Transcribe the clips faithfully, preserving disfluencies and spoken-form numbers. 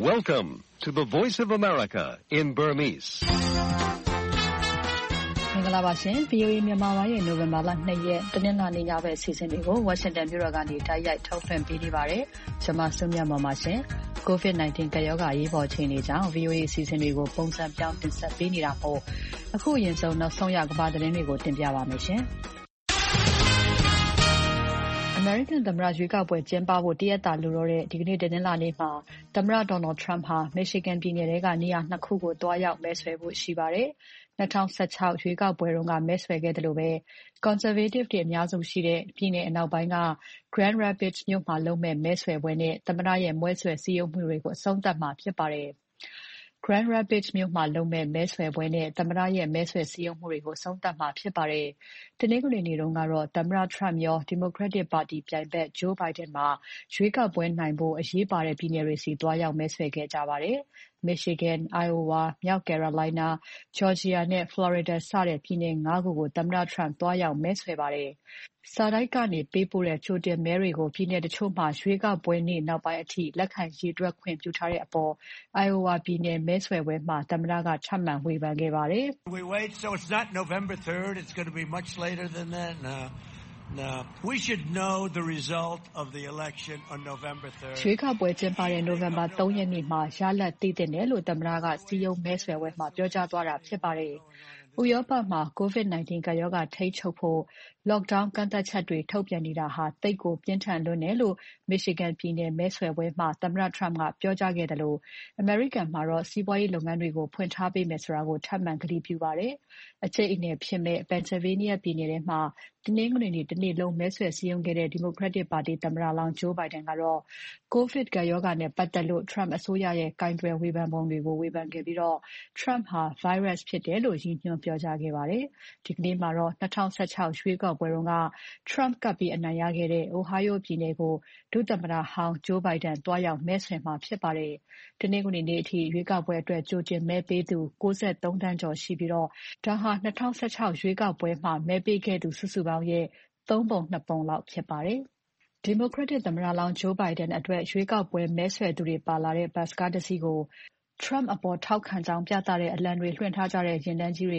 Welcome to the Voice of America in Burmese. မင်္ဂလာပါရှင် V O A မြန်မာပိုင်းရဲ့ နိုဝင်ဘာလtwoရက်တနင်္လာနေ့ညဘက်အစီအစဉ်တွေကို Washington မြို့တော်ကနေတိုက်ရိုက်ထုတ်လွှင့်ပေးနေပါတယ်။ကျွန်မစုမြတ်မောင်ပါရှင် COVID nineteen ကပ်ရောဂါရေးပေါ်အခြေအနေကြောင့် V O A အစီအစဉ်တွေကိုပုံစံပြောင်းတင်ဆက်ပေးနေတာမို့အခုအရင်ဆုံးနောက်ဆုံးရကမ္ဘာသတင်းတွေကိုတင်ပြပါမယ်ရှင်။ American သမ္မတရွေးကောက်ပွဲကျင်းပဖို့တရက်တာလိုတော့တဲ့ဒီကနေ့တနင်္လာနေ့မှာသမ္မတ Donald Trump ဟာ Michigan ပြည်နယ်ထဲကနေရာtwoခုကိုတွားရောက်မဲဆွယ်ဖို့ရှိပါတယ်။twenty sixteenရွေးကောက်ပွဲတုန်းကမဲဆွယ်ခဲ့သလိုပဲ Conservative တွေအများစုရှိတဲ့ပြည်နယ်အနောက်ပိုင်းက Grand Rapids မြို့မှာလုပ်မဲ့မဲဆွယ်ပွဲနဲ့သမ္မတရဲ့မဲဆွယ်စည်းရုံးမှုတွေကိုအဆုံးသတ်မှာဖြစ်ပါတယ်။ Grand Rapids မြို့မှာလုပ်မဲ့မဲဆွယ်ပွဲနဲ့သမ္မတရဲ့မဲဆွယ်စည်းရုံးမှုတွေကိုဆုံးသတ်မှာဖြစ်ပါတယ်။တနင်္ဂနွေနေ့တုန်းကတော့သမ္မတ Trump ရော Democratic ပါတီပြိုင်ဘက် Joe Biden ပါရွေးကောက်ပွဲနိုင်ဖို့အရေးပါတဲ့ပြည်နယ်တွေဆီတွားရောက်မဲဆွယ်ခဲ့ကြပါတယ်။ Michigan, Iowa, မြောက် Carolina, Georgia နဲ့ Florida စတဲ့ပြည်နယ်fiveခုကိုသမ္မတ Trump တွားရောက်မဲဆွယ်ပါတယ်။စာတိုက်ကနေပေးပို့တဲ့ကြိုတင်မဲတွေကိုပြည်နယ်တချို့မှာရွေးကောက်ပွဲနေ့နောက်ပိုင်းအထိလက်ခံရေတွက်ခွင့်ပြုထားတဲ့အပေါ် Iowa ပြည်နယ်မဲဆွယ်ပွဲမှာသမ္မတကထပ်မံဝေဖန်ခဲ့ပါတယ်။ We wait so it's not November third, it's going to be much later than that. No. No. We should know the result of the election on November third. ရွေးကောက်ပွဲကျင်းပတဲ့ November third ရက်နေ့မှာရလဒ်သိသင့်တယ်လို့သမ္မတကစည်းရုံးမဲဆွယ်ပွဲမှာပြောကြားသွားတာဖြစ်ပါတယ်။ဥရောပမှာ COVID nineteen ကပ်ရောဂါထိန်းချုပ်ဖို့ lockdown ကန့်သတ်ချက်တွေထုတ်ပြန်နေတာဟာသိပ်ကိုပြင်းထန်လွန်းတယ်လို့ Michigan ပြည်နယ်မဲဆွယ်ပွဲမှာသမ္မတ Trump ကပြောကြားခဲ့သလို American မှာတော့စီးပွားရေးလုပ်ငန်းတွေကိုဖွင့်ထားပေးမယ်ဆိုတာကိုထပ်မံကတိပြုပါတယ်။အကျိတ်အနယ်ဖြစ်မဲ့ Pennsylvania ပြည်နယ်ထဲမှာတနင်္ဂနွေနေ့တနေ့လုံးမဲဆွယ်စည်းရုံးခဲ့တဲ့ Democratic ပါတီသမ္မတလောင်း Joe Biden ကတော့ COVID ကပ်ရောဂါနဲ့ပတ်သက်လို့ Trump အစိုးရရဲ့ကိုင်တွယ်ဝေဖန်ပုံတွေကိုဝေဖန်ခဲ့ပြီး Trump ဟာ virus ဖြစ်တယ်လို့ရည်ညွှန်းပြောကြားခဲ့ပါတယ်။ဒီကနေ့မှာတော့twenty sixteenရွေးကောက်ပွဲတုန်းက Trump ကပ်ပြီးအနိုင်ရခဲ့တဲ့ Ohio ပြည်နယ်ကိုဒုသမ္မတဟောင်း Joe Biden တွားရောက်မဲဆွယ်မှာဖြစ်ပါတယ်။တနင်္ဂနွေနေ့အထိရွေးကောက်ပွဲအတွက်ကြိုတင်မဲပေးသူninety-threeသန်းကျော်ရှိပြီးဒါဟာ twenty sixteenရွေးကောက်ပွဲမှာမဲပေးခဲ့သူစုစုပေါင်းရဲ့သုံးပုံနှစ်ပုံလောက်ဖြစ်ပါတယ်။ Democratic သမ္မတလောင်း Joe Biden အတွက်ရွေးကောက်ပွဲမဲဆွယ်သူတွေပါလာတဲ့ဘတ်စ်ကားတစ်စီးကို Trump အပေါ်ထောက်ခံကြောင်းပြသတဲ့အလံတွေလွှင့်ထားကြတဲ့ယာဉ်တန်းကြီးတွေက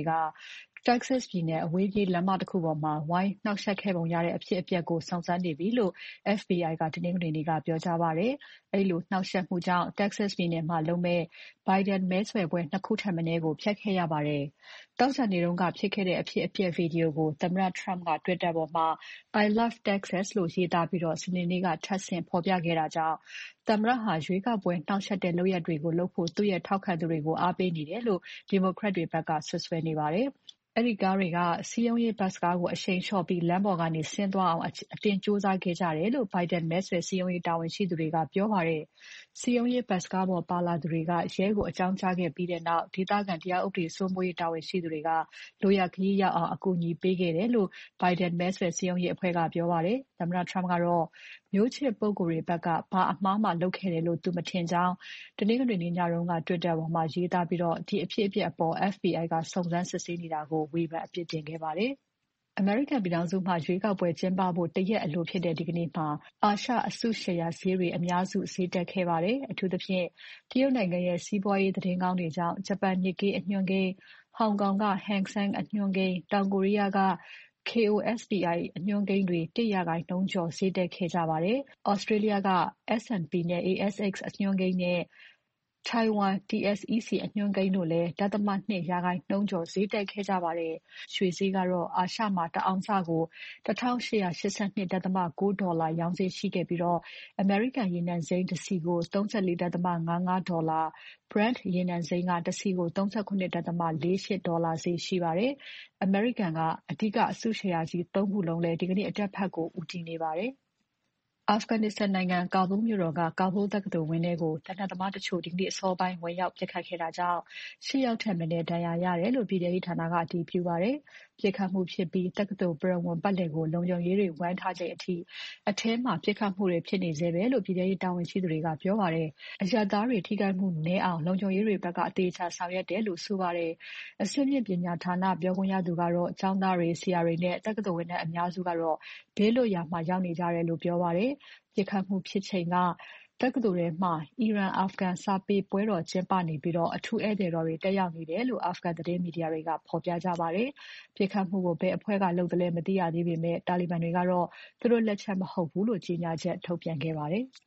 Texas ပြည်နယ်အဝေးပြေးလမ်းမတခုပေါ်မှာဝိုင်းနှောက်ယှက်ခဲ့ပုံရတဲ့အဖြစ်အပျက်ကိုစုံစမ်းနေပြီလို့ F B I ကတနင်္ဂနွေနေ့ကပြောကြားပါတယ်။အဲဒီလိုနှောက်ယှက်မှုကြောင့် Texas ပြည်နယ်မှာလုပ်မဲ့ Biden မဲဆွယ်ပွဲtwoခုထက်မနည်းကိုဖျက်ခဲ့ရပါတယ်။သောကြာနေ့တုန်းကဖြစ်ခဲ့တဲ့အဖြစ်အပျက်ဗီဒီယိုကိုသမ္မတ Trump က Twitter ပေါ်မှာ I love Texas လို့ရေးသားပြီးစနေနေ့ကထပ်ဆင့်ဖော်ပြခဲ့တာကြောင့်သမ္မတဟာရွေးကောက်ပွဲနှောက်ယှက်တဲ့လုပ်ရပ်တွေကိုလုပ်ဖို့သူ့ရဲ့ထောက်ခံသူတွေကိုအားပေးနေတယ်လို့ Democrat တွေဘက်ကစွပ်စွဲနေပါတယ်။အဲဒီကားတွေကစည်းရုံးရေးဘတ်စ်ကားကိုအရှိန်လျှော့ပြီးလမ်းပေါ်ကနေဆင်းသွားအောင်အတင်းကြိုးစားခဲ့ကြတယ်လို့ Biden မဲဆွယ်စည်းရုံးရေးတာဝန်ရှိသူတွေကပြောပါတယ်။စည်းရုံးရေးဘတ်စ်ကားပေါ်ပါလာသူတွေကရဲကိုအကြောင်းကြားခဲ့ပြီးတဲ့နောက်ဒေသခံတရားဥပဒေစိုးမိုးရေးတာဝန်ရှိသူတွေကလိုရာခရီးရောက်အောင်အကူအညီပေးခဲ့တယ်လို့ Biden မဲဆွယ်စည်းရုံးရေးအဖွဲ့ကပြောပါတယ်။သမ္မတ Trump ကတော့မျိုးချစ်ပုဂ္ဂိုလ်တွေဘက်ကဘာအမှားမှလုပ်ခဲ့တယ်လို့သူမထင်ကြောင်းတနင်္ဂနွေနေ့ညတုန်းက Twitter ပေါ်မှာရေးသားပြီးဒီအဖြစ်အပျက်အပေါ် F B I ကစုံစမ်းစစ်ဆေးနေတာကိုဝေဖန်အပြစ်တင်ခဲ့ပါတယ်။ အမေရိကန်ပြည်ထောင်စုမှာရွေးကောက်ပွဲကျင်းပဖို့တရက်အလိုဖြစ်တဲ့ဒီကနေ့မှာအာရှအစုရှယ်ယာဈေးတွေအများစုဈေးတက်ခဲ့ပါတယ်။အထူးသဖြင့်တရုတ်နိုင်ငံရဲ့စီးပွားရေးသတင်းကောင်းတွေကြောင့်ဂျပန် Nikkei အညွှန်းကိန်း၊ဟောင်ကောင်က Hang Seng အညွှန်းကိန်း၊တောင်ကိုရီးယားကK O S P I အညွှန်းကိန်းတွေone percentကျော်ဈေးတက်ခဲ့ကြပါတယ်။ Australia က S and P နဲ့ A S X အညွှန်းကိန်းနဲ့ထိုင်ဝမ် T S E C အညွှန်းကိန်းတို့လည်းone point two percentကျော်ဈေးတက်ခဲ့ကြပါတယ်။ရွှေဈေးကတော့အာရှမှာတအောင်စကိုeighteen eighty-two point nineဒေါ်လာရောင်းဈေးရှိခဲ့ပြီးအမေရိကန်ရေနံစိမ်းတစည်ကိုthirty-four point five fiveဒေါ်လာ၊ Brent ရေနံစိမ်းကတစည်ကိုthirty-nine point four eightဒေါ်လာဈေးရှိပါတယ်။အမေရိကန်ကအဓိကအစုရှယ်ယာကြီးသုံးခုလုံးလည်းဒီကနေ့အတက်ဘက်ကိုဦးတည်နေပါတယ်။ Afghanistan နိုင်ငံကာဘူးလ်မြို့တော်ကကာဘူးလ်တက္ကသိုလ်ဝင်းထဲကိုသေနတ်သမားတချို့ဒီကနေ့အစောပိုင်းဝင်ရောက်ပစ်ခတ်ခဲ့တာကြောင့်eightယောက်ထက်မနည်းဒဏ်ရာရတယ်လို့ပြည်ထဲရေးဌာနကအတည်ပြုပါတယ်။ပစ်ခတ်မှုဖြစ်ပြီးတက္ကသိုလ်ပရဝဏ်ပတ်လည်ကိုလုံခြုံရေးတွေဝိုင်းထားချိန်အထိအထဲမှာပစ်ခတ်မှုတွေဖြစ်နေဆဲပဲလို့ပြည်ထဲရေးတာဝန်ရှိသူတွေကပြောပါတယ်။အရပ်သားတွေထိခိုက်မှုနည်းအောင်လုံခြုံရေးတွေဘက်ကအသေအချာဆောင်ရွက်တယ်လို့ဆိုပါတယ်။အဆင့်မြင့်ပညာဌာနပြောခွင့်ရသူကတော့ကျောင်းသားတွေ၊ဆရာတွေနဲ့တက္ကသိုလ်ဝန်ထမ်းအများစုကတော့ဘေးလွတ်ရာမှာရောက်နေကြတယ်လို့ပြောပါတယ်။ပစ်ခတ်မှုဖြစ်ချိန်ကတက္ကသိုလ်ထဲမှာအီရန်-အာဖဂန်စာပေပွဲတော်ကျင်းပနေပြီးအထူးဧည့်သည်တော်တွေတက်ရောက်နေတယ်လို့အာဖဂန်သတင်းမီဒီယာတွေကဖော်ပြကြပါတယ်။ပစ်ခတ်မှုကိုဘယ်အဖွဲ့ကလုပ်သလဲမသိရသေးပေမဲ့တာလီဘန်တွေကတော့သူတို့လက်ချက်မဟုတ်ဘူးလို့ကြေညာချက်ထုတ်ပြန်ခဲ့ပါတယ်။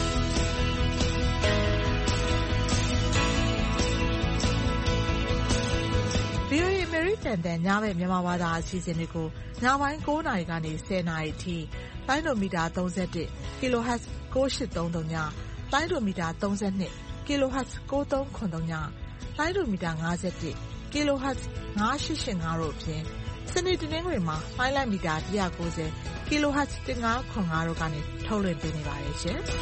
VOA အမေရိကန်တန်ညဘက်မြန်မာဘာသာအစီအစဉ်တွေကိုညပိုင်း၉နာရီကနေ၁၀နာရီအထိလိုင်းဒိုမီတာ၃၁ kilohertz ၉၈၃၃ညလိုင်းဒိုမီတာ၃၂ kilohertz ၉၃၇၃ညလိုင်းဒိုမီတာ၅၁ kilohertz ၅၈၈၅တို့အပြင်စနေတနင်္ဂနွေမှာလိုင်းလိုက်မီတာ၁၉၀ kilohertz ၁၅၇၅တို့ကနေထုတ်လွှင့်ပေးနေပါတယ်ရှင်။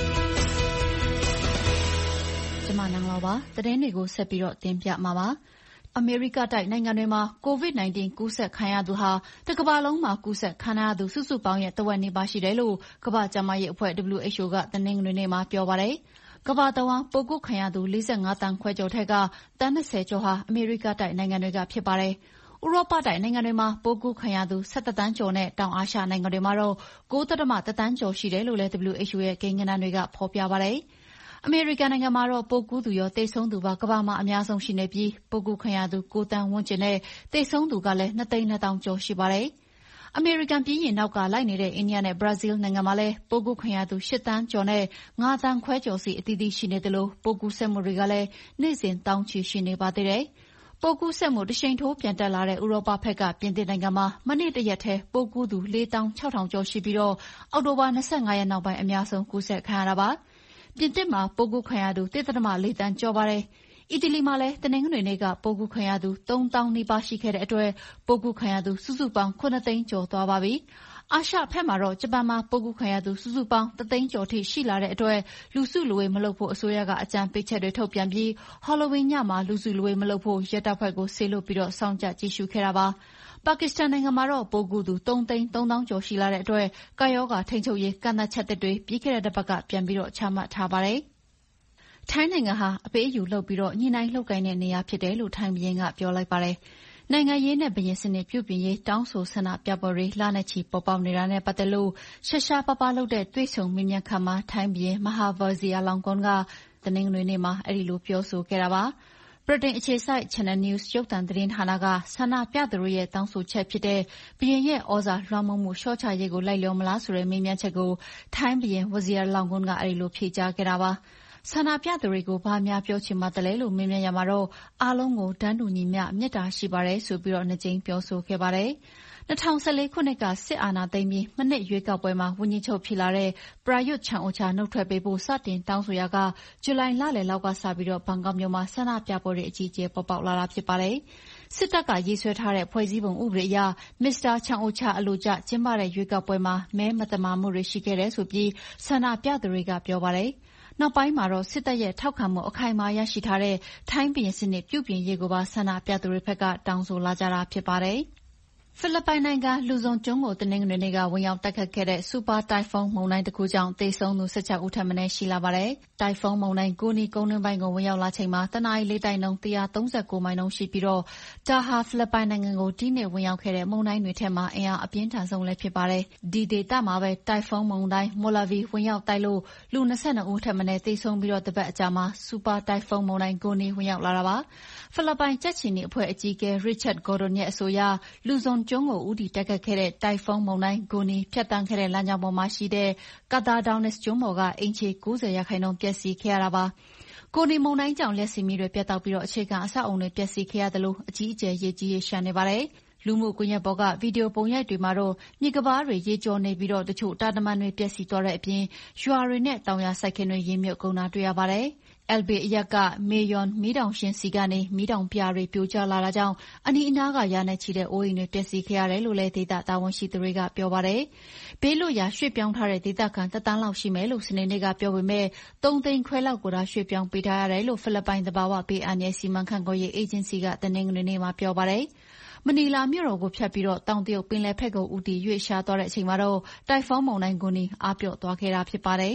ကျွန်မနန်းလောပါသတင်းတွေကိုဆက်ပြီးတော့တင်ပြမှာပါ။အမေရိကတိုက်နိုင်ငံတွေမှာ ကိုဗစ် ၁၉ ကူးစက်ခံရသူဟာတစ်ကမ္ဘာလုံးမှာကူးစက်ခံရသူစုစုပေါင်းရဲ့တဝက်နီးပါးရှိတယ်လို့ကမ္ဘာ့ကျန်းမာရေးအဖွဲ့ W H O ကတနင်္ဂနွေနေ့မှာပြောပါတယ်။ကမ္ဘာတဝန်းပိုးကူးခံရသူ၄၅သန်းခွဲကျော်ထက်ကသန်း၂၀ကျော်ဟာအမေရိကတိုက်နိုင်ငံတွေကဖြစ်ပါတယ်။ဥရောပတိုက်နိုင်ငံတွေမှာပိုးကူးခံရသူ၁၁သန်းကျော်နဲ့တောင်အာရှနိုင်ငံတွေမှာတော့၉.၁သန်းကျော်ရှိတယ်လို့လည်း W H O ရဲ့ကိန်းဂဏန်းတွေကဖော်ပြပါတယ်။အမေရိကန်နိုင်ငံမှာတော့ပိုးကူးသူရောသေဆုံးသူပါကမ္ဘာမှာအများဆုံးရှိနေပြီးပိုးကူးခံရသူ၉သန်းဝန်းကျင်နဲ့သေဆုံးသူကလည်း၂သိန်း၂သောင်းကျော်ရှိပါတယ်။အမေရိကန်ပြီးရင်နောက်ကလိုက်နေတဲ့အိန္ဒိယနဲ့ဘရာဇီးနိုင်ငံမှာလည်းပိုးကူးခံရသူ၈သန်းကျော်နဲ့၅သန်းခွဲကျော်စီအသီးသီးရှိနေသလိုပိုးကူးစက်မှုတွေကလည်းနေ့စဉ်သောင်းချီရှိနေပါသေးတယ်။ပိုးကူးစက်မှုတရှိန်ထိုးပြန်တက်လာတဲ့ဥရောပဘက်ကပြင်သစ်နိုင်ငံမှာမနေ့တရက်ထဲပိုးကူးသူ၄သောင်း၆ထောင်ကျော်ရှိပြီးတော့အောက်တိုဘာ၂၅ရက်နောက်ပိုင်းအများဆုံးကူးစက်ခံရတာပါ။ပြင်သစ်မှာပိုးကူးခံရသူ၁.၄သန်းကျော်ပါတယ်။အီတလီမှာလည်းတနင်္ဂနွေနေ့ကပိုးကူးခံရသူ၃သောင်းနီးပါးရှိခဲ့တဲ့အတွက်ပိုးကူးခံရသူစုစုပေါင်း၇သိန်းကျော်သွားပါပြီ။အာရှဘက်မှာတော့ဂျပန်မှာပိုးကူးခံရသူစုစုပေါင်းတစ်သိန်းကျော်ထိရှိလာတဲ့အတွက်လူစုလူဝေးမလုပ်ဖို့အစိုးရကအကြံပေးချက်တွေထုတ်ပြန်ပြီးဟော်လဝီညမှာလူစုလူဝေးမလုပ်ဖို့ရဲတပ်ဖွဲ့ကိုစေလွှတ်ပြီးစောင့်ကြပ်ကြည့်ရှုခဲ့တာပါ။ပါကစ္စတန်နိုင်ငံမှာတော့ပိုးကူးသူ၃သိန်း၃သောင်းကျော်ရှိလာတဲ့အတွက်ကပ်ရောဂါထိန်းချုပ်ရေးကန့်သတ်ချက်တွေပြီးခဲ့တဲ့တစ်ပတ်ကပြန်ပြီးချမှတ်ထားပါတယ်။ထိုင်းနိုင်ငံဟာအပေးအယူလုပ်ပြီးညှိနှိုင်းလုပ်ကိုင်တဲ့နေရာဖြစ်တယ်လို့ထိုင်းဘုရင်ကပြောလိုက်ပါတယ်။နိုင်ငံရေးနဲ့ဘုရင်စနစ်ပြုပြင်ရေးတောင်းဆိုဆန္ဒပြပွဲတွေလနဲ့ချီပေါ်ပေါက်နေတာနဲ့ပတ်သက်လို့ရှားရှားပါးပါးလုပ်တဲ့တွေ့ဆုံမေးမြန်းခန်းမှာထိုင်းဘုရင် Maha Vajiralongkorn ကတနင်္ဂနွေနေ့မှာအဲဒီလိုပြောဆိုခဲ့တာပါ။ဗြိတိန်အခြေစိုက် Channel News ရုပ်သံသတင်းဌာနကဆန္ဒပြသူတွေရဲ့တောင်းဆိုချက်ဖြစ်တဲ့ဘုရင်ရဲ့ဩဇာလွှမ်းမိုးမှုလျှော့ချရေးကိုလိုက်လျောမလားဆိုတဲ့မေးမြန်းချက်ကိုထိုင်းဘုရင် Vajiralongkorn ကအဲဒီလိုဖြေကြားခဲ့တာပါ။ဆန္ဒပြသူတွေကိုဘာများပြောချင်ပါသလဲလို့မေးမြန်းရမှာတော့အားလုံးကိုတန်းတူညီမျှမေတ္တာရှိပါတယ်ဆိုပြီးနှစ်ကြိမ်ပြောဆိုခဲ့ပါတယ်။၂၀၁၄ခုနှစ်ကစစ်အာဏာသိမ်းပြီးမနှစ်ရွေးကောက်ပွဲမှာဝန်ကြီးချုပ်ဖြစ်လာတဲ့ပရာရွတ်ချန်အိုချာနုတ်ထွက်ပေးဖို့စတင်တောင်းဆိုရာကဇူလိုင်လလယ်လောက်ကစပြီးဘန်ကောက်မြို့မှာဆန္ဒပြပွဲတွေအကြီးအကျယ်ပေါ်ပေါက်လာတာဖြစ်ပါတယ်။စစ်တပ်ကရေးဆွဲထားတဲ့ဖွဲ့စည်းပုံဥပဒေအရမစ္စတာချန်အိုချာအလိုကျကျင်းပတဲ့ရွေးကောက်ပွဲမှာမဲမသမာမှုတွေရှိခဲ့တယ်ဆိုပြီးဆန္ဒပြသူတွေကပြောပါတယ်။နောက်ပိုင်းမှာတော့စစ်တပ်ရဲ့ထောက်ခံမှုအခိုင်အမာရရှိထားတဲ့ထိုင်းဘုရင်စနစ်ပြုပြင်ရေးကိုပါဆန္ဒပြသူတွေဘက်ကတောင်းဆိုလာကြတာဖြစ်ပါတယ်။ဖိလစ်ပိုင်နိုင်ငံလူဇွန်ကျွန်းကိုတနင်္ဂနွေနေ့ကဝင်ရောက်တိုက်ခတ်ခဲ့တဲ့စူပါတိုင်ဖုန်းမုန်တိုင်းတစ်ခုကြောင့်သေဆုံးသူ၁၆ဦးထက်မနည်းရှိလာပါတယ်။တိုင်ဖုန်းမုန်တိုင်းကိုနီကုန်းတွင်းပိုင်းကိုဝင်ရောက်လာချိန်မှာတနာရီလေးတိုင်နှုန်း၁၃၉မိုင်နှုန်းရှိပြီးတော့ဒါဟာဖိလစ်ပိုင်နိုင်ငံကိုဒီနေ့ဝင်ရောက်ခဲ့တဲ့မုန်တိုင်းတွေထဲမှာအင်အားအပြင်းထန်ဆုံးလည်းဖြစ်ပါတယ်။ဒီဒေသမှာပဲတိုင်ဖုန်းမုန်တိုင်းမိုလာဗီဝင်ရောက်တိုက်လို့လူ၂၂ဦးထက်မနည်းသေဆုံးပြီးတော့တပတ်အကြာမှာစူပါတိုင်ဖုန်းမုန်တိုင်းကိုနီဝင်ရောက်လာတာပါ။ဖိလစ်ပိုင်ကြက်ချီနီအဖွဲ့အကြီးအကဲ Richard Gordon ရဲ့အဆိုအရလူဇွန်ကျွန်းကိုဦးတည်တက်ခတ်ခဲ့တဲ့တိုင်ဖုန်းမုန်တိုင်းဂိုနီဖြတ်တန်းခဲ့တဲ့လမ်းကြောင်းပေါ်မှာရှိတဲ့ကာတာဒေါင်းနစ်ကျွန်းပေါ်ကအိမ်ခြေ၉၀ရာခိုင်နှုန်းပျက်စီးခဲ့ရတာပါ။ကိုနီမုန်တိုင်းကြောင့်လျှပ်စစ်မီးတွေပြတ်တောက်ပြီးအခြေခံအဆောက်အအုံတွေပျက်စီးခဲ့ရသလိုအကြီးအကျယ်ရေကြီးရေလျှံနေပါတယ်။လူမှုကွန်ရက်ပေါ်ကဗီဒီယိုပုံရိပ်တွေမှာတော့မြစ်ကမ်းပါးတွေရေကျော်နေပြီးတချို့တာတမန်တွေပျက်စီးသွားတဲ့အပြင်ရွာတွေနဲ့တောင်ယာစိုက်ခင်းတွေရေမြုပ်ကုန်တာတွေ့ရပါတယ်။ Elbe အရပ်ကမေယွန်မီးတောင်ရှင်ဆီကနေမီးတောင်ပြားတွေပြိုကျလာတာကြောင့်အနီးအနားကရာနဲ့ချီတဲ့အိုးအိမ်တွေပျက်စီးခဲ့ရတယ်လို့လည်းဒေသတာဝန်ရှိသူတွေကပြောပါတယ်။ဘေးလွတ်ရာရွှေ့ပြောင်းထားတဲ့ဒေသခံတစ်သန်းလောက်ရှိမယ်လို့စနေနေ့ကပြောပေမဲ့သုံးသိန်းခွဲလောက်ကိုသာရွှေ့ပြောင်းပေးထားရတယ်လို့ဖိလစ်ပိုင်သဘာဝဘေးအန္တရာယ်စီမံခန့်ခွဲရေးအေဂျင်စီကတနင်္ဂနွေနေ့မှာပြောပါတယ်။မနီလာမြို့တော်ကိုဖြတ်ပြီးတောင်တရုတ်ပင်လယ်ဘက်ကိုဦးတည်ရွေ့လျားသွားတဲ့အချိန်မှာတော့တိုင်ဖုန်းမုန်တိုင်းဂိုနီအားပျော့သွားခဲ့တာဖြစ်ပါတယ်။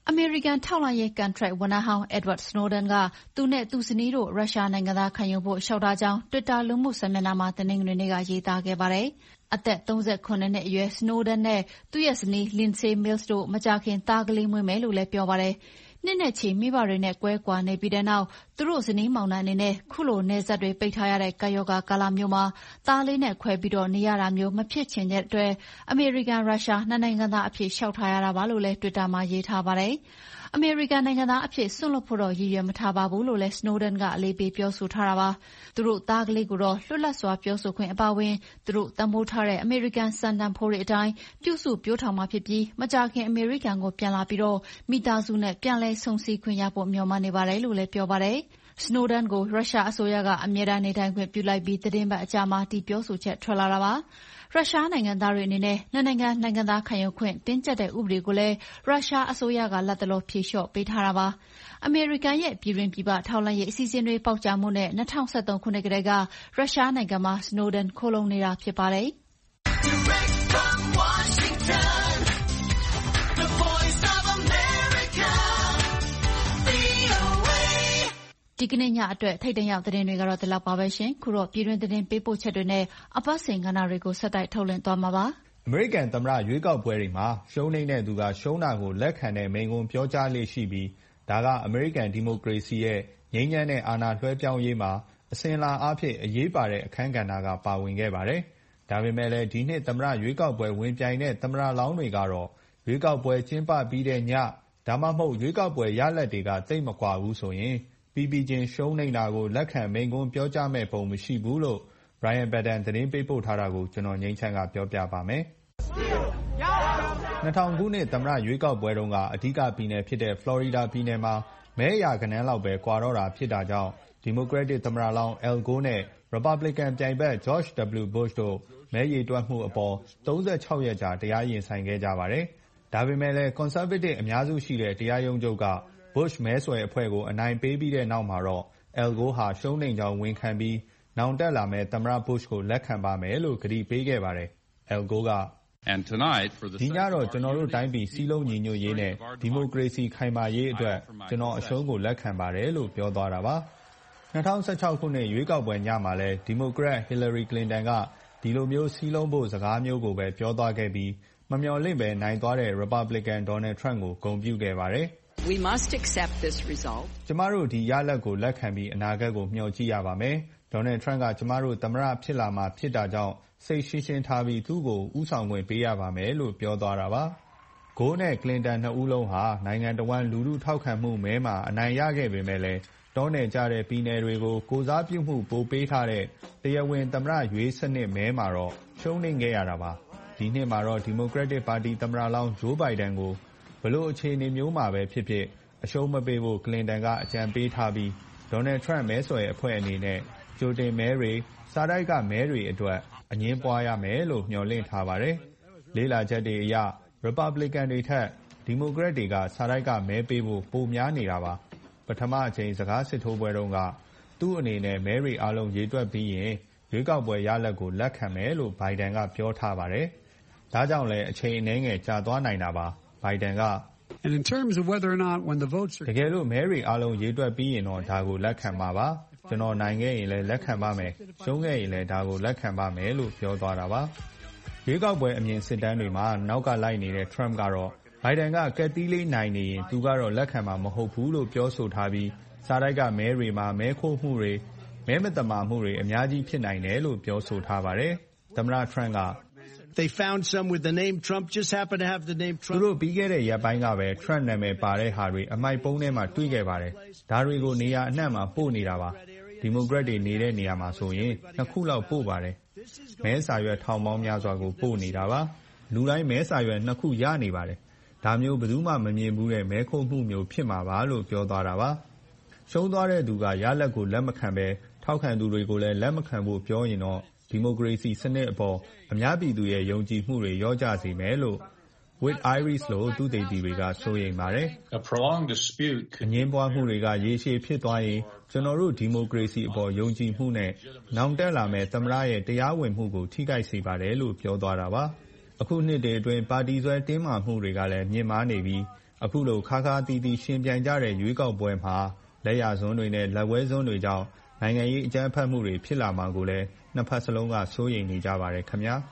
အမေရိကန်ထောက်လှမ်းရေးကန်ထရိုက်ဝန်ထမ်းဟောင်း Edward Snowden ကသူနဲ့သူဇနီးတို့ရုရှားနိုင်ငံသားခံယူဖို့လျှောက်ထားကြောင်း Twitter လူမှုစာမျက်နှာမှာတနင်္ဂနွေနေ့ကရေးသားခဲ့ပါတယ်။အသက်၃၇နှစ်အရွယ် Snowden နဲ့သူ့ရဲ့ဇနီး Lindsay Mills တို့မကြာခင်သားကလေးမွေးမယ်လို့လည်းပြောပါတယ်။နှစ်နဲ့ချီမိဘတွေနဲ့ကွဲကွာနေပြီးတဲ့နောက်သူတို့ဇနီးမောင်နှံအနေနဲ့ခုလိုနယ်စပ်တွေပိတ်ထားရတဲ့ကပ်ရောဂါကာလမျိုးမှာသားလေးနဲ့ခွဲပြီးတော့နေရတာမျိုးမဖြစ်ချင်တဲ့အတွက်အမေရိကန်ရုရှားနှစ်နိုင်ငံသားအဖြစ်လျှောက်ထားရတာပါလို့လည်း Twitter မှာရေးထားပါတယ်။အမေရိကန်နိုင်ငံသားအဖြစ်စွန့်လွှတ်ဖို့တော့ရည်ရွယ်မထားပါဘူးလို့လည်း Snowden ကအလေးပေးပြောဆိုထားတာပါ။သူတို့သားကလေးကိုတော့လွတ်လပ်စွာပြောဆိုခွင့်အပါအဝင်သူတို့တန်ဖိုးထားတဲ့အမေရိကန်စံတန်ဖိုးတွေအတိုင်းပြုစုပြောထောင်မှာဖြစ်ပြီးမကြာခင်အမေရိကန်ကိုပြန်လာပြီးတော့မိသားစုနဲ့ပြန်လည်ဆုံစည်းခွင့်ရဖို့မျှော်မှန်းနေပါတယ်လို့လည်းပြောပါတယ်။ Snowden ကိုရုရှားအစိုးရကအမြဲတမ်းနေထိုင်ခွင့်ပြုလိုက်ပြီးသတင်းပတ်အကြာမှာဒီပြောဆိုချက်ထွက်လာတာပါ။ရုရှားနိုင်ငံသားတွေအနေနဲ့နှစ်နိုင်ငံနိုင်ငံသားခံယူခွင့်တင်းကျပ်တဲ့ဥပဒေကိုလည်းရုရှားအစိုးရကလတ်တလောဖြေလျှော့ပေးထားတာပါ။အမေရိကန်ရဲ့ပြည်တွင်းပြည်ပထောက်လှမ်းရေးအစီအစဉ်တွေပေါက်ကြားမှုနဲ့၂၀၁၃ခုနှစ်ကတည်းကရုရှားနိုင်ငံမှာ Snowden ခိုလှုံနေတာဖြစ်ပါတယ်။ဒီကနေ့ညအတွက်ထိပ်တန်းရောက်သတင်းတွေကတော့ဒီလောက်ပါပဲရှင်။ခုတော့ပြည်တွင်းသတင်းပေးပို့ချက်တွေနဲ့အပတ်စဉ်ကဏ္ဍတွေကိုဆက်တိုက်ထုတ်လွှင့်သွားမှာပါ။အမေရိကန်သမ္မတရွေးကောက်ပွဲတွေမှာရှုံးနိမ့်တဲ့သူကရှုံးတာကိုလက်ခံတဲ့မိန့်ခွန်းပြောကြားလေ့ရှိပြီးဒါကအမေရိကန်ဒီမိုကရေစီရဲ့ငြိမ်းချမ်းတဲ့အာဏာလွှဲပြောင်းရေးမှာအစဉ်အလာအားဖြင့်အရေးပါတဲ့အခန်းကဏ္ဍကပါဝင်ခဲ့ပါတယ်။ဒါပေမဲ့လည်းဒီနှစ်သမ္မတရွေးကောက်ပွဲဝင်ပြိုင်တဲ့သမ္မတလောင်းတွေကတော့ရွေးကောက်ပွဲကျင်းပပြီးတဲ့ညဒါမှမဟုတ်ရွေးကောက်ပွဲရလဒ်တွေကသိပ်မကွာဘူးဆိုရင်ပြီးပြီးချင်းရှုံးနိမ့်တာကိုလက်ခံမိန့်ခွန်းပြောကြားမဲ့ပုံမရှိဘူးလို့ Brian Padden သတင်းပေးပို့ထားတာကိုကျွန်တော်ငြိမ်းချမ်းကပြောပြပါမယ်။၂၀၀၀ခုနှစ်သမ္မတရွေးကောက်ပွဲတုန်းကအဓိကပြည်နယ်ဖြစ်တဲ့ဖလော်ရီဒါပြည်နယ်မှာမဲအရာဂဏန်းလောက်ပဲကွာတော့တာဖြစ်တာကြောင့်ဒီမိုကရက်တစ်သမ္မတလောင်း Al Gore နဲ့ Republican ပြိုင်ဘက် George W. Bush တို့မဲရေတွက်မှုအပေါ်၃၆ရက်ကြာတရားရင်ဆိုင်ခဲ့ကြပါတယ်။ဒါပေမဲ့လည်း Conservative အများစုရှိတဲ့တရားရုံးချုပ်ကBush မဲဆွယ်အဖွဲ့ကိုအနိုင်ပေးပြီးတဲ့နောက်မှာတော့ Al Gore ဟာရှုံးနိမ့်ကြောင်းဝန်ခံပြီးနောင်တက်လာမယ့်သမ္မတ Bush ကိုလက်ခံပါမယ်လို့ကတိပေးခဲ့ပါတယ်။ Al Gore ကဒီညတော့ကျွန်တော်တို့တိုင်းပြည်စည်းလုံးညီညွတ်ရေးနဲ့ဒီမိုကရေစီခိုင်မာရေးအတွက်ကျွန်တော်အရှုံးကိုလက်ခံပါတယ်လို့ပြောသွားတာပါ။၂၀၁၆ခုနှစ်ရွေးကောက်ပွဲညမှာလည်းဒီမိုကရက် Hillary Clinton ကဒီလိုမျိုးစည်းလုံးဖို့စကားမျိုးကိုပဲပြောသွားခဲ့ပြီးမမျှော်လင့်ပဲနိုင်သွားတဲ့ Republican Donald Trump ကိုဂုဏ်ပြုခဲ့ပါတယ်။ We must accept this result. ကျမတို့ဒီရလဒ်ကိုလက်ခံပြီးအနာဂတ်ကိုမျှော်ကြည့်ရပါမယ်။ Donald Trump ကကျမတို့သမ္မတဖြစ်လာမှာဖြစ်တာကြောင့်စိတ်ရှင်းရှင်းထားပြီးသူ့ကိုဦးဆောင်ခွင့်ပေးရပါမယ်လို့ပြောသွားတာပါ။ Gore နဲ့ Clinton နှစ်ဦးလုံးဟာနိုင်ငံတဝန်းလူထုထောက်ခံမှုမဲမှာအနိုင်ရခဲ့ပေမဲ့လည်းတောနယ်ကျတဲ့ပြည်နယ်တွေကိုကိုယ်စားပြုမှုပိုပေးထားတဲ့တရားဝင်သမ္မတရွေးစနစ်မဲမှာတော့ရှုံးနိမ့်ခဲ့ရတာပါ။ဒီနှစ်မှာတော့ Democratic Party သမ္မတလောင်း Joe Biden ကိုဘလို့အခြေအနေမျိုးမှာပဲဖြစ်ဖြစ်အရှုံးမပေးဖို့ Clinton ကအကြံပေးထားပြီး Donald Trump မဲဆွယ်အဖွဲ့အနေနဲ့ကြိုတင်မဲတွေစာတိုက်ကမဲတွေအတွက်အငြင်းပွားရမယ်လို့မျှော်လင့်ထားပါတယ်။လေ့လာချက်တွေအရ Republican တွေထက် Democrat တွေကစာတိုက်ကမဲပေးဖို့ပိုများနေတာပါ။ပထမအချိန်စကားစစ်ထိုးပွဲတုန်းကသူ့အနေနဲ့မဲတွေအားလုံးရေတွက်ပြီးရင်ရွေးကောက်ပွဲရလဒ်ကိုလက်ခံမယ်လို့ Biden ကပြောထားပါတယ်။ဒါကြောင့်လည်းအချိန်အနည်းငယ်ကြာသွားနိုင်တာပါ။ Biden က And in terms of whether or not when the votes are တကယ်လို့မဲတွေအားလုံးရေတွက်ပြီးရင်တော့ဒါကိုလက်ခံပါပါကျွန်တော်နိုင်ခဲ့ရင်လည်းလက်ခံပါမယ်ရှုံးခဲ့ရင်လည်းဒါကိုလက်ခံပါမယ်လို့ပြောသွားတာပါရွေးကောက်ပွဲအမြင်စစ်တမ်းတွေမှာနောက်ကလိုက်နေတဲ့ Trump ကတော့ Biden ကကက်သီးလေးနိုင်နေရင်သူကတော့လက်ခံမှာမဟုတ်ဘူးလို့ပြောဆိုထားပြီးစားတိုက်ကမဲတွေမှာမဲခိုးမှုတွေမဲမတမာမှုတွေအများကြီးဖြစ်နိုင်တယ်လို့ပြောဆိုထားပါတယ်သမ္မတ Trump က They found some with the name Trump just happened to have the name Trump သူတို့ပြီးခဲ့တဲ့ရက်ပိုင်းကပဲ Trump နာမည်ပါတဲ့ဟာတွေအမိုက်ပုံးထဲမှာတွေ့ခဲ့ပါတယ်ဒါတွေကိုနေရာအနှံ့မှာပို့နေတာပါဒီမိုကရက်တွေနေတဲ့နေရာမှာဆိုရင်နှစ်ခုလောက်ပို့ပါတယ်မဲစာရွက်ထောင်ပေါင်းများစွာကိုပို့နေတာပါလူတိုင်းမဲစာရွက်နှစ်ခုရနေပါတယ်ဒါမျိုးဘယ်သူမှမမြင်ဘူးတဲ့မဲခိုးမှုမျိုးဖြစ်မှာပါလို့ပြောသွားတာပါရှုံးသွားတဲ့သူကရလဒ်ကိုလက်မခံပဲထောက်ခံသူတွေကိုလည်းလက်မခံဖို့ပြောရင်တော့ဒီမိုကရေစီစနစ်အပေါ်အများပြည်သူရဲ့ယုံကြည်မှုတွေရောကျစေမယ်လို့ With Iris လို့သူတေသီတွေကဆိုရင်ပါတယ်အငြင်းပွားမှုတွေကရေရှည်ဖြစ်သွားရင်ကျွန်တော်တို့ဒီမိုကရေစီအပေါ်ယုံကြည်မှုနဲ့နောင်တက်လာမဲ့သမ္မတရဲ့တရားဝင်မှုကိုထိခိုက်စေပါတယ်လို့ပြောသွားတာပါအခုနှစ်တည်းအတွင်းပါတီဆွဲတင်းမာမှုတွေကလည်းမြင့်မားနေပြီးအခုလိုခါးခါးသီးသီးယှဉ်ပြိုင်ကြတဲ့ရွေးကောက်ပွဲမှာလက်ယာစွန်းတွေနဲ့လက်ဝဲစွန်းတွေကြောင့်နိုင်ငံရေးအကြမ်းဖက်မှုတွေဖြစ်လာမှာကိုလည်းနှစ်ဖက်စလုံးကစိုးရိမ်နေကြပါတယ်ခင်ဗျာ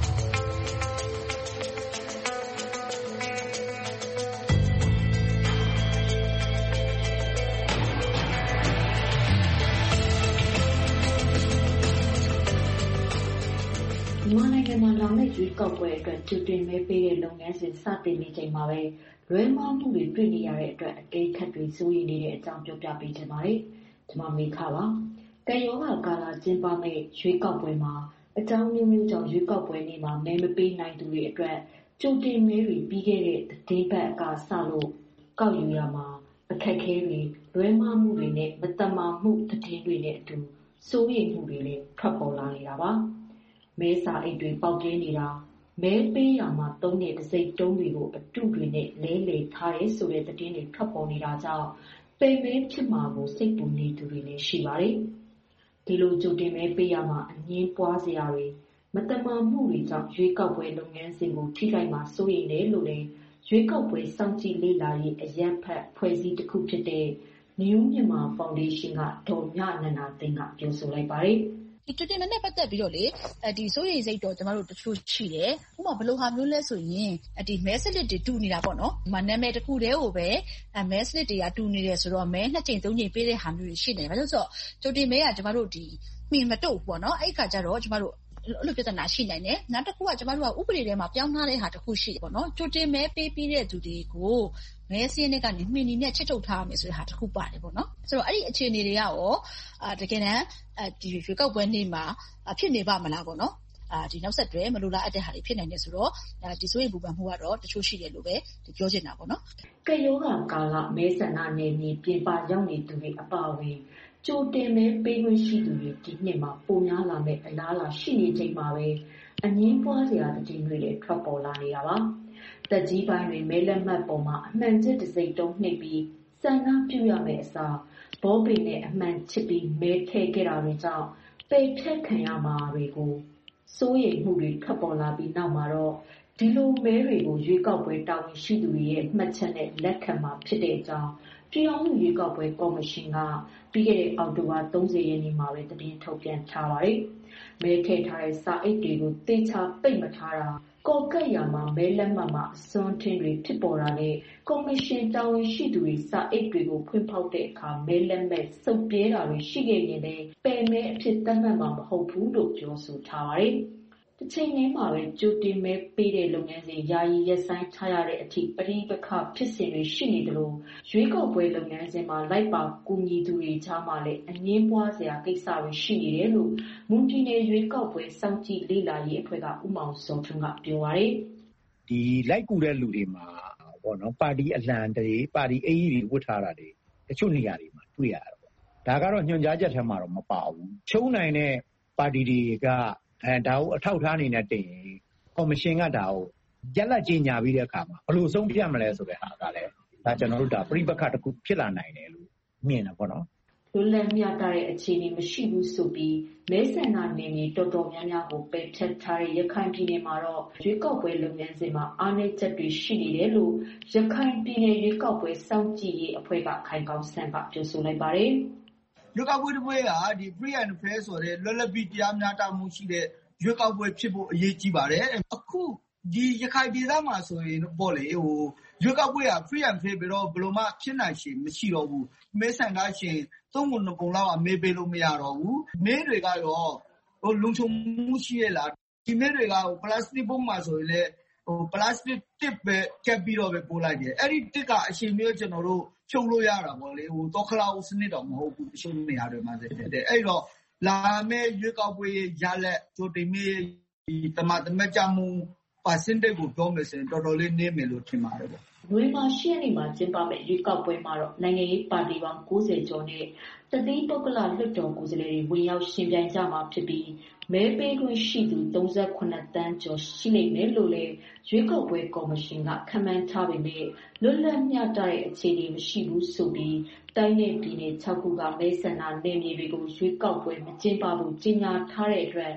မြန်မာနိုင်ငံမှာလာမယ့်ရွေးကောက်ပွဲအတွက်ကြိုတင်မဲပေးတဲ့လုပ်ငန်းစဉ်စတင်နေချိန်မှာပဲလွဲမှားမှုတွေတွေ့နေရတဲ့အတွက်အကဲခတ်တွေစိုးရိမ်နေတဲ့အကြောင်းပြောပြပေးချင်ပါတယ်။ကျွန်မမေခပါ။ကံရောဂါကာလကျင်းပမယ့်ရွေးကောက်ပွဲမှာအကြောင်းမျိုးမျိုးကြောင့်ရွေးကောက်ပွဲနေ့မှာမဲမပေးနိုင်သူတွေအတွက်ကြိုတင်မဲတွေပြီးခဲ့တဲ့သတင်းပတ်အကစလို့ကောက်ယူရမှာအခက်အခဲတွေလွဲမှားမှုတွေနဲ့မတမာမှုသတင်းတွေနဲ့အတူစိုးရိမ်မှုတွေလည်းထွက်ပေါ်လာနေတာပါ။မဲစာအိတ်တွေပေါက်ကျင်းနေတာမဲပေးရမှာသုံးတဲ့တစိမ့်တုံးတွေကိုအတုတွေနဲ့လဲလှယ်ထားရဲဆိုတဲ့သတင်းတွေထွက်ပေါ်နေတာကြောင့်ပယ်မဲဖြစ်မှာကိုစိတ်ပူနေသူတွေလည်းရှိပါတယ်။ဒီလိုကြိုတင်မဲပေးရမှာအငင်းပွားစရာတွေမတမာမှုတွေကြောင့်ရွေးကောက်ပွဲလုပ်ငန်းစဉ်ကိုထိခိုက်မှာစိုးရိမ်တယ်လို့လည်းရွေးကောက်ပွဲစောင့်ကြည့်လေ့လာရေးအရန်ဖတ်ဖွဲ့စည်းတစ်ခုဖြစ်တဲ့ New Myanmar Foundation ကဒေါ်မြနန္ဒာသိန်းကပြောဆိုလိုက်ပါတယ်။ဒီကြိုတင်မဲနဲ့ပတ်သက်ပြီးတော့လေဒီစိုးရိမ်စိတ်တော့ကျမတို့တချို့ရှိတယ်။ဥပမာဘယ်လိုဟာမျိုးလဲဆိုရင်ဒီမဲစနစ်တွေတူနေတာပေါ့နော်။ဒီမှာနာမည်တစ်ခုတည်းကိုပဲမဲစနစ်တွေကတူနေတယ်ဆိုတော့မဲနှစ်ချိန်သုံးချိန်ပေးတဲ့ဟာမျိုးတွေရှိနေတယ်။ဘာလို့ဆိုတော့ကြိုတင်မဲကကျမတို့ဒီမှင်မတုတ်ပေါ့နော်။အဲ့ခါကျတော့ကျမတို့အဲ့လိုပြဿနာရှိနိုင်တယ်။နောက်တစ်ခုကကျမတို့ကဥပဒေထဲမှာပြောင်းထားတဲ့ဟာတစ်ခုရှိတယ်ပေါ့နော်။ကြိုတင်မဲပေးပြီးတဲ့သူတွေကိုမဲစင်းတွေကနေမှင်နီနဲ့ချစ်ထုတ်ထားမယ်ဆိုတဲ့ဟာတစ်ခုပါတယ်ပေါ့နော်။ဆိုတော့အဲ့ဒီအခြေအနေတွေကရောအာတကယ်တမ်းဒီရွေးကောက်ပွဲနေ့မှာဖြစ်နေပါမလားပေါ့နော်။အာဒီနောက်ဆက်တွဲမလိုလားအပ်တဲ့ဟာတွေဖြစ်နိုင်တယ်ဆိုတော့ဒီစိုးရိမ်ပူပန်မှုကတော့တချို့ရှိတယ်လို့ပဲပြောချင်တာပေါ့နော်။ကယောဂကာလမဲဆန္ဒနယ်မြေပြင်ပရောက်နေသူတွေအပါအဝင်ကြိုတင်မဲပေးခွင့်ရှိသူတွေဒီနှစ်မှာပုံများလာမဲ့အလားအလာရှိနေချိန်မှာပဲအငင်းပွားစရာသတင်းတွေလည်းထွက်ပေါ်လာနေတာပါ။တက်ကြီးပိုင်းတွေမဲလက်မှတ်ပေါ်မှာအမှန်ချက်တစ်စိတ်တုံးနှိပ်ပြီးစံနာပြုရမယ့်အစားဘောပေနဲ့အမှန်ချစ်ပြီးမဲထည့်ခဲ့တာတွေကြောင့်ပယ်ဖြတ်ခံရမှာတွေကိုစိုးရိမ်မှုတွေထွက်ပေါ်လာပြီးနောက်မှာတော့ဒီလိုမဲတွေကိုရွေးကောက်ပွဲတာဝန်ရှိသူတွေရဲ့မှတ်ချက်နဲ့လက်ခံမှာဖြစ်တဲ့အကြောင်းပြည်အောင်စုရွေးကောက်ပွဲကော်မရှင်ကပြီးခဲ့တဲ့အောက်တိုဘာသုံးဆယ်ရက်နေ့မှာပဲသတင်းထုတ်ပြန်ထားပါတယ်။မဲထည့်ထားတဲ့စာအိတ်တွေကိုတေချာပိတ်မထားတာကော်ကတ်ရမှာမဲလက်မှတ်မှာအစွန်းထင်းတွေဖြစ်ပေါ်တာနဲ့ကော်မရှင်တာဝန်ရှိသူတွေစာအိတ်တွေကိုဖွင့်ဖောက်တဲ့အခါမဲလက်မှတ်စုပ်ပြဲတာတွေရှိခဲ့ရင်လည်းပယ်မဲအဖြစ်သတ်မှတ်မှာမဟုတ်ဘူးလို့ပြောဆိုထားပါတယ်။တစ်ချိန်တည်းမှာပဲကြိုတင်မဲပေးတဲ့လုပ်ငန်းစဉ်ယာယီရပ်ဆိုင်းထားရတဲ့အထိပရိပခဖြစ်စဉ်တွေရှိနေတယ်လို့ရွေးကောက်ပွဲလုပ်ငန်းစဉ်မှာလိုက်ပါကူညီသူတွေကြားမှာလည်းအငင်းပွားစရာကိစ္စတွေရှိနေတယ်လို့မွန်ပြည်နယ်ရွေးကောက်ပွဲစောင့်ကြည့်လေ့လာရေးအဖွဲ့ကဦးမောင်စောထွန်းကပြောပါတယ်။ဒီလိုက်ကူတဲ့လူတွေမှာပေါ့နော်ပါတီအလံတွေပါတီအေးကြီးတွေဝတ်ထားတာတွေတချို့နေရာတွေမှာတွေ့ရတာပေါ့။ဒါကတော့ညွှန်ကြားချက်ထဲမှာတော့မပါဘူး။ချုံနိုင်တဲ့ပါတီတွေကအဲဒါကိုအထောက်ထားအနေနဲ့တင်ရင်ကော်မရှင်ကဒါကိုရက်လက်ကြီးညာပြီးတဲ့အခါမှာဘယ်လိုဆုံးဖြတ်မလဲဆိုတဲ့ဟာကလည်းဒါကျွန်တော်တို့ဒါပြိပခတစ်ခုဖြစ်လာနိုင်တယ်လို့မြင်တယ်ပေါ့နော်လွတ်လပ်မျှတတဲ့အခြေအနေမရှိဘူးဆိုပြီးမဲဆန္ဒနယ်မြေတော်တော်များများကိုပယ်ဖျက်ထားတဲ့ရခိုင်ပြည်နယ်မှာတော့ရွေးကောက်ပွဲလုပ်ငန်းစဉ်မှာအားနည်းချက်တွေရှိနေတယ်လို့ရခိုင်ပြည်နယ်ရွေးကောက်ပွဲစောင့်ကြည့်ရေးအဖွဲ့ကခိုင်ကောင်းဆန်းကပြောဆိုလိုက်ပါတယ်ရွေးကောက်ပွဲတစ်ပွဲကဒီ free and fair ဆိုတဲ့လွတ်လပ်ပြီးတရားမျှတမှုရှိတဲ့ရွေးကောက်ပွဲဖြစ်ဖို့အရေးကြီးပါတယ်အခုဒီရခိုင်ဒေသမှာဆိုရင်ပေါ့လေဟိုရွေးကောက်ပွဲက free and fair ပြီးတော့ဘယ်လိုမှဖြစ်နိုင်ရှင်မရှိတော့ဘူးမဲဆန္ဒရှင်သုံးပုံနှစ်ပုံလောက်ကမဲပေးလို့မရတော့ဘူးမဲတွေကတော့ဟိုလုံခြုံမှုရှိရလားဒီမဲတွေကဟိုပလတ်စတစ်ပုံမှာဆိုရင်လေဟိုပလတ်စတစ်တစ်ပဲကပ်ပြီးတော့ပဲပို့လိုက်တယ်အဲ့ဒီတစ်ကအချိန်မျိုးကျွန်တော်တို့ဖြုတ်လို့ရတာပေါ့လေဟိုတော့ခလာဦးစနစ်တော့မဟုတ်ဘူးရှုံးနေရတယ်မှာတဲ့အဲ့တော့လာမဲ့ရွေးကောက်ပွဲရလက်ကြိုတင်မဲဒီတမတမကြမှု percentage ကိုပြောမယ်ဆိုရင်တော်တော်လေးနည်းမယ်လို့ထင်ပါတယ်ဗျ။နိုဝင်ဘာရှစ်ရက်နေ့မှာကျင်းပမယ့်ရွေးကောက်ပွဲမှာတော့နိုင်ငံရေးပါတီပေါင်းကိုးဆယ်ကျော်နဲ့တသီးပုဂ္ဂလလွှတ်တော်ကိုယ်စားလှယ်တွေဝင်ရောက်ရှင်ပြိုင်ကြမှာဖြစ်ပြီးမဲပေးခွင့်ရှိသူသုံးဆယ့်ခုနှစ်တန်းကျော်ရှိနေမယ်လို့လည်းရွေးကောက်ပွဲကော်မရှင်ကခန့်မှန်းထားပေမဲ့လွတ်လပ်မျှတတဲ့အခြေအနေမရှိဘူးဆိုပြီးတိုင်းနယ်ပြည်နယ်ခြောက်ခုကမဲဆန္ဒနယ်မြေတွေကိုရွေးကောက်ပွဲမကျင်းပဘူးကြေညာထားတဲ့အတွက်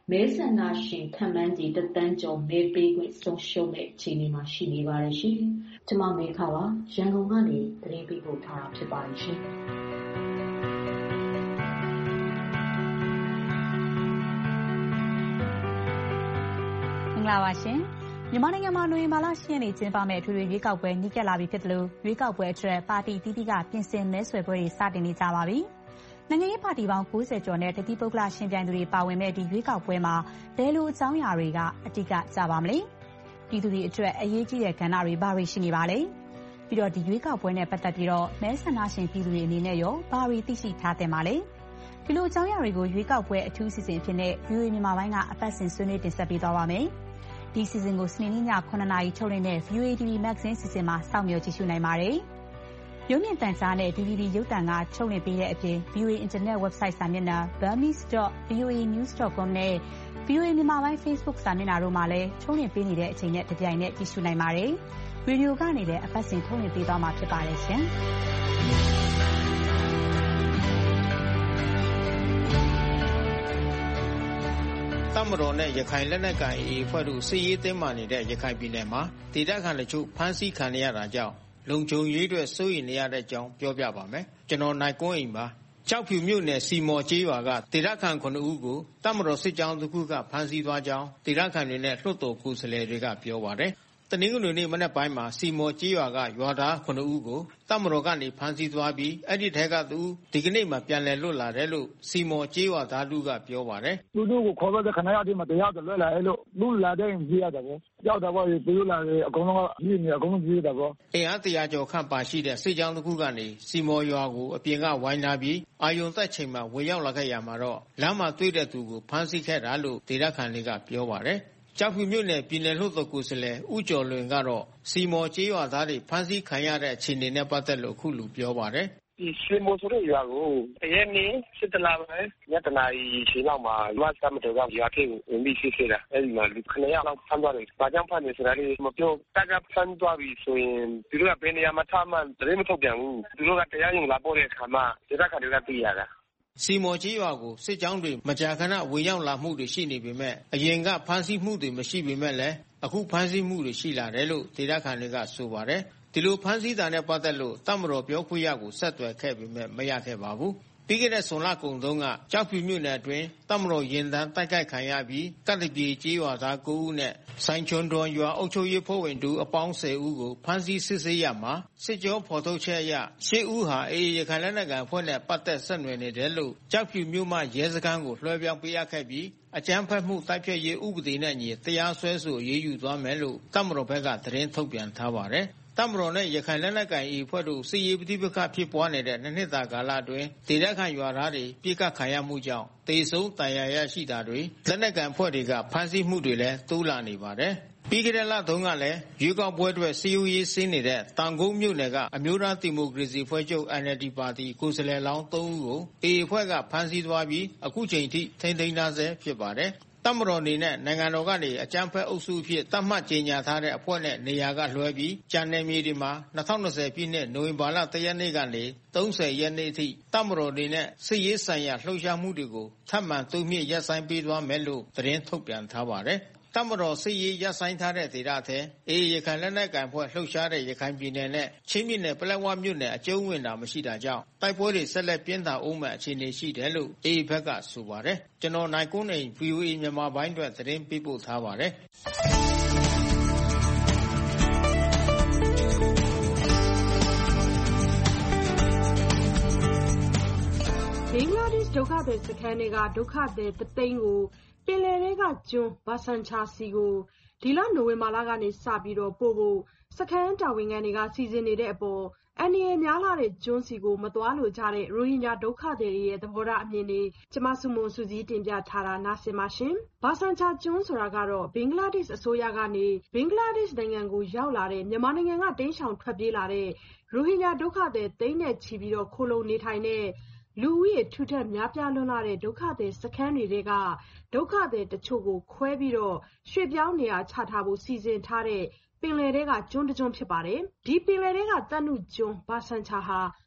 မဲဆန္ဒရှင်ခန့်မှန်းခြေတစ်သန်းကျော်မဲပေးခွင့်ဆုံးရှုံးတဲ့အခြေအနေမှာရှိနေပါတယ်ရှင်။ကျွန်မမေခပါရန်ကုန်ကနေသတင်းပေးပို့ထားတာဖြစ်ပါတယ်ရှင်။မင်္ဂလာပါရှင်။မြန်မာနိုင်ငံမှာနိုဝင်ဘာလ၈ရက်နေ့ကျင်းပမယ့်အထွေထွေရွေးကောက်ပွဲနီးကပ်လာပြီဖြစ်သလိုရွေးကောက်ပွဲအတွက်ပါတီအသီးသီးကပြင်ဆင်မဲဆွယ်ပွဲတွေစတင်နေကြပါပြီ။နိုင်ငံရေးပါတီပေါင်း၉၀ကျော်နဲ့တတိပုဂ္ဂလရှင်ပြိုင်သူတွေပါဝင်မဲ့ဒီရွေးကောက်ပွဲမှာဘယ်လိုအကြောင်းအရာတွေကအဓိကကျပါမလဲ။ပြည်သူတွေအတွက်အရေးကြီးတဲ့ကဏ္ဍတွေဘာတွေရှိနေပါလဲ။ပြီးတော့ဒီရွေးကောက်ပွဲနဲ့ပတ်သက်ပြီးတော့မဲဆန္ဒရှင်ပြည်သူတွေအနေနဲ့ရောဘာတွေသိရှိထားတဲ့မှာလဲ။ဒီလိုအကြောင်းအရာတွေကိုရွေးကောက်ပွဲအထူးအစီအစဉ်ဖြစ်တဲ့ ဗီအိုအေ မြန်မာပိုင်းကအပတ်စဉ်ဆွေးနွေးတင်ဆက်ပေးသွားပါမယ်။ဒီစီစဉ်ကိုစနေနေ့ညခုနှစ်နာရီထုတ်လွှင့်တဲ့ ဗီအိုအေ တီဗီ Magazine စီစဉ်မှာစောင့်မျှော်ကြည့်ရှုနိုင်ပါတယ်။ရုပ်မြင်သံကြားနဲ့ ဒီ ဗီ ဒီ ရုပ်သံကထုတ်လွှင့်ပေးတဲ့အပြင် ဗီအိုအေ Internet Website စာမျက်နှာ burmese dot v o a news dot com နဲ့ ဗီအိုအေ မြန်မာပိုင်း Facebook စာမျက်နှာတို့မှာလည်းထုတ်လွှင့်ပေးနေတဲ့အချိန်နဲ့တပြိုင်နက်ကြည့်ရှုနိုင်ပါတယ်။ရေဒီယိုကနေလည်းအပတ်စဉ်ထုတ်လွှင့်ပေးသွားမှာဖြစ်ပါတယ်ရှင်။တပ်မတော်နဲ့ရခိုင်လက်နက်ကိုင်အေအေအဖွဲ့တို့စစ်ရေးတင်းမာနေတဲ့ရခိုင်ပြည်နယ်မှာဒေသခံတို့ဖမ်းဆီးခံရတာကြောင့်လုံခြုံရေးအတွက်စိုးရိမ်နေရတဲ့အကြောင်းပြောပြပါမယ်။ကျွန်တော်နိုင်ကွန်းအိမ်ပါ။ကြောက်ဖြူမြို့နယ်စီမော်ကျေးရွာကဒေသခံခုနှစ်ဦးကိုတပ်မတော်စစ်ကြောင်းတစ်ခုကဖမ်းဆီးသွားကြောင်းဒေသခံတွေနဲ့လွှတ်တော်ကိုယ်စားလှယ်တွေကပြောပါတယ်။တနင်္ဂနွေနေ့မနက်ပိုင်းမှာစီမော်ကျေးရွာကရွာသားခုနှစ်ဦးကိုတပ်မတော်ကနေဖမ်းဆီးသွားပြီးအဲ့ဒီထဲကသူဒီကနေ့မှပြန်လည်လွတ်လာတယ်လို့စီမော်ကျေးရွာသားလူကပြောပါတယ်။သူတို့ကိုခေါ်တော့တဲ့ခဏရတဲ့မှာတရားတော်လွတ်လာအဲ့လို့လူလာတဲ့ရင်ကြည့်ရတယ်ပေါ့။ကြောက်တော့ဘာလို့သူလာတယ်အကုန်လုံးကကြီးနေအကုန်လုံးကြည့်တာပေါ့။အင်အားတရာကျော်ခန့်ပါရှိတဲ့စစ်ကြောင်းတစ်ခုကနေစီမော်ရွာကိုအပြင်ကဝိုင်းလာပြီးအာယုံသက်ချိန်မှာဝင်ရောက်လာခဲ့ရမှာတော့လမ်းမှာတွေ့တဲ့သူကိုဖမ်းဆီးခဲ့တာလို့ဒေသခံတွေကပြောပါတယ်။ကြောက်ဖြူမြို့နယ်ပြည်နယ်လွှတ်တော်ကိုယ်စားလှယ်ဦးကျော်လွင်ကတော့စီမော်ကျေးရွာသားတွေဖမ်းဆီးခံရတဲ့အခြေအနေနဲ့ပတ်သက်လို့အခုလိုပြောပါတယ်။ဒီစီမော်ဆိုတဲ့ရွာကိုအရင်နေ့စစ်တလာပဲညတနာရီချိန်လောက်မှာမတ်စမတော်ကရွာထဲကိုဝင်ပြီးစစ်စစ်တာအဲဒီမှာလူခဏရလောက်ဖမ်းသွားတယ်။ဘာကြောင့်ဖမ်းနေဆိုတာလဲမပြောတက်ကဖမ်းသွားပြီဆိုရင်သူတို့ကဘယ်နေရာမှာထားမှတရင်မထုတ်ပြန်ဘူး။သူတို့ကတရားရုံလာပို့တဲ့အခါမှာဒေသခံတွေကသိရတာစီမော်ကြီးရွာကိုစစ်ကြောင်းတွေမကြာခဏဝင်ရောက်လာမှုတွေရှိနေပေမဲ့အရင်ကဖမ်းဆီးမှုတွေမရှိပေမဲ့လည်းအခုဖမ်းဆီးမှုတွေရှိလာတယ်လို့ဒေသခံတွေကဆိုပါတယ်ဒီလိုဖမ်းဆီးတာနဲ့ပတ်သက်လို့တပ်မတော်ပြောခွင့်ရကိုဆက်သွယ်ခဲ့ပေမဲ့မရခဲ့ပါဘူးပြီးခဲ့တဲ့ဇွန်လကုန်တုန်းကကြောက်ဖြူမြို့နယ်အတွင်းတပ်မတော်ရင်တန်းတိုက်ခိုက်ခံရပြီးကတ္တပြေကျေးရွာသား၉ဦးနဲ့ဆိုင်ချွန်တော်ရွာအုပ်ချုပ်ရေးဖွဲ့ဝင်တူအပေါင်း၁၀ဦးကိုဖမ်းဆီးစစ်ဆေးရမှာစစ်ကြောဖော်ထုတ်ချက်အရ၈ဦးဟာအေအေရခိုင်လက်နက်ကိုင်အဖွဲ့နဲ့ပတ်သက်ဆက်နွယ်နေတယ်လို့ကြောက်ဖြူမြို့မှရဲစခန်းကိုလွှဲပြောင်းပေးအပ်ခဲ့ပြီးအကြမ်းဖက်မှုတိုက်ဖျက်ရေးဥပဒေနဲ့ညီတရားစွဲဆိုရေးယူသွားမယ်လို့တပ်မတော်ဘက်ကသတင်းထုတ်ပြန်ထားပါတယ်တပ်မတော်နဲ့ရခိုင်လက်နက်ကိုင်အေအဖွဲ့တို့စစ်ရေးပဋိပက္ခဖြစ်ပွားနေတဲ့နှစ်နှစ်တာကာလအတွင်းဒေသခံရွာသားတွေပြစ်ခတ်ခံရမှုကြောင့်တေဆုံးတန်ရာရရှိတာတွေလက်နက်ကိုင်အဖွဲ့တွေကဖမ်းဆီးမှုတွေလည်းတိုးလာနေပါတယ်။ပြီးခဲ့တဲ့လတုန်းကလည်းရွေးကောက်ပွဲအတွက်စီယူရေးဆင်းနေတဲ့တောင်ကုန်းမြို့နယ်ကအမျိုးသားဒီမိုကရေစီဖွဲ့ချုပ် အန် အယ်လ် ဒီ ပါတီကိုယ်စားလှယ်လောင်း၃ဦးကိုအေအေအဖွဲ့ကဖမ်းဆီးသွားပြီးအခုချိန်ထိထိန်းသိမ်းထားဆဲဖြစ်ပါတယ်။တပ်မတော်အနေနဲ့နိုင်ငံတော်ကနေအကြမ်းဖက်အုပ်စုအဖြစ်သတ်မှတ်ကြေညာထားတဲ့အဖွဲ့နဲ့နေရာကလွှဲပြီးကြံနယ်မြေတွေမှာ၂၀၂၀ပြည့်နှစ်နိုဝင်ဘာလ၁ရက်နေ့ကနေ၃၀ရက်နေ့အထိတပ်မတော်အနေနဲ့စစ်ရေးဆိုင်ရာလှုပ်ရှားမှုတွေကိုထပ်မံတိုးမြင့်ရပ်ဆိုင်းပေးသွားမယ်လို့သတင်းထုတ်ပြန်ထားပါတယ်။တပ်မတော်စစ်ရေးရပ်ဆိုင်းထားတဲ့ဒေသထဲအေအေရခိုင်လက်နက်ကိုင်ဖွဲ့လှုပ်ရှားတဲ့ရခိုင်ပြည်နယ်နဲ့ချင်းပြည်နယ်ပလက်ဝမြို့နယ်အကျုံးဝင်တာမရှိတာကြောင့်တိုက်ပွဲတွေဆက်လက်ပြင်းထန်အောင်မဲ့အခြေအနေရှိတယ်လို့အေအေဘက်ကဆိုပါတယ်ကျွန်တော်နိုင်ကွန်းနေ ဗီအိုအေ မြန်မာပိုင်းအတွက်သတင်းပေးပို့ထားပါတယ်ဘင်္ဂလားဒေ့ရှ်ဒုက္ခသည်စခန်းတွေကဒုက္ခသည်တသိန်းကိုပင်လယ်ထဲကကျွန်းဘာဆန်ချာစီကိုဒီလနိုဝင်ဘာလကနေစပြီးတော့ပို့ဖို့စခန်းတာဝန်ခံတွေကစီစဉ်နေတဲ့အပေါ်အန်ဒီရဲ့များလာတဲ့ကျွန်းစီကိုမသွားလို့ကြတဲ့ရိုဟင်ဂျာဒုက္ခသည်တွေရဲ့သဘောထားအမြင်တွေကျမစုမုံစုစည်းတင်ပြထားတာနားဆင်ပါရှင်။ဘာဆန်ချာကျွန်းဆိုတာကတော့ဘင်္ဂလားဒေ့ရှ်အစိုးရကနေဘင်္ဂလားဒေ့ရှ်နိုင်ငံကိုရောက်လာတဲ့မြန်မာနိုင်ငံကတိမ်းရှောင်ထွက်ပြေးလာတဲ့ရိုဟင်ဂျာဒုက္ခသည်သိန်းနဲ့ချီပြီးတော့ခိုလုံနေထိုင်တဲ့လူဦးရေထူထပ်များပြားလွန်းလာတဲ့ဒုက္ခသည်စခန်းတွေကဒုက္ခသည်တချို့ကိုခွဲပြီးတော့ရွှေ့ပြောင်းနေရာချထားဖို့စီစဉ်ထားတဲ့ပင်လယ်ထဲကကျွန်းတစ်ကျွန်းဖြစ်ပါတယ်။ဒီပင်လယ်ထဲကတန်နုကျွန်းဘာဆန်ချာဟာ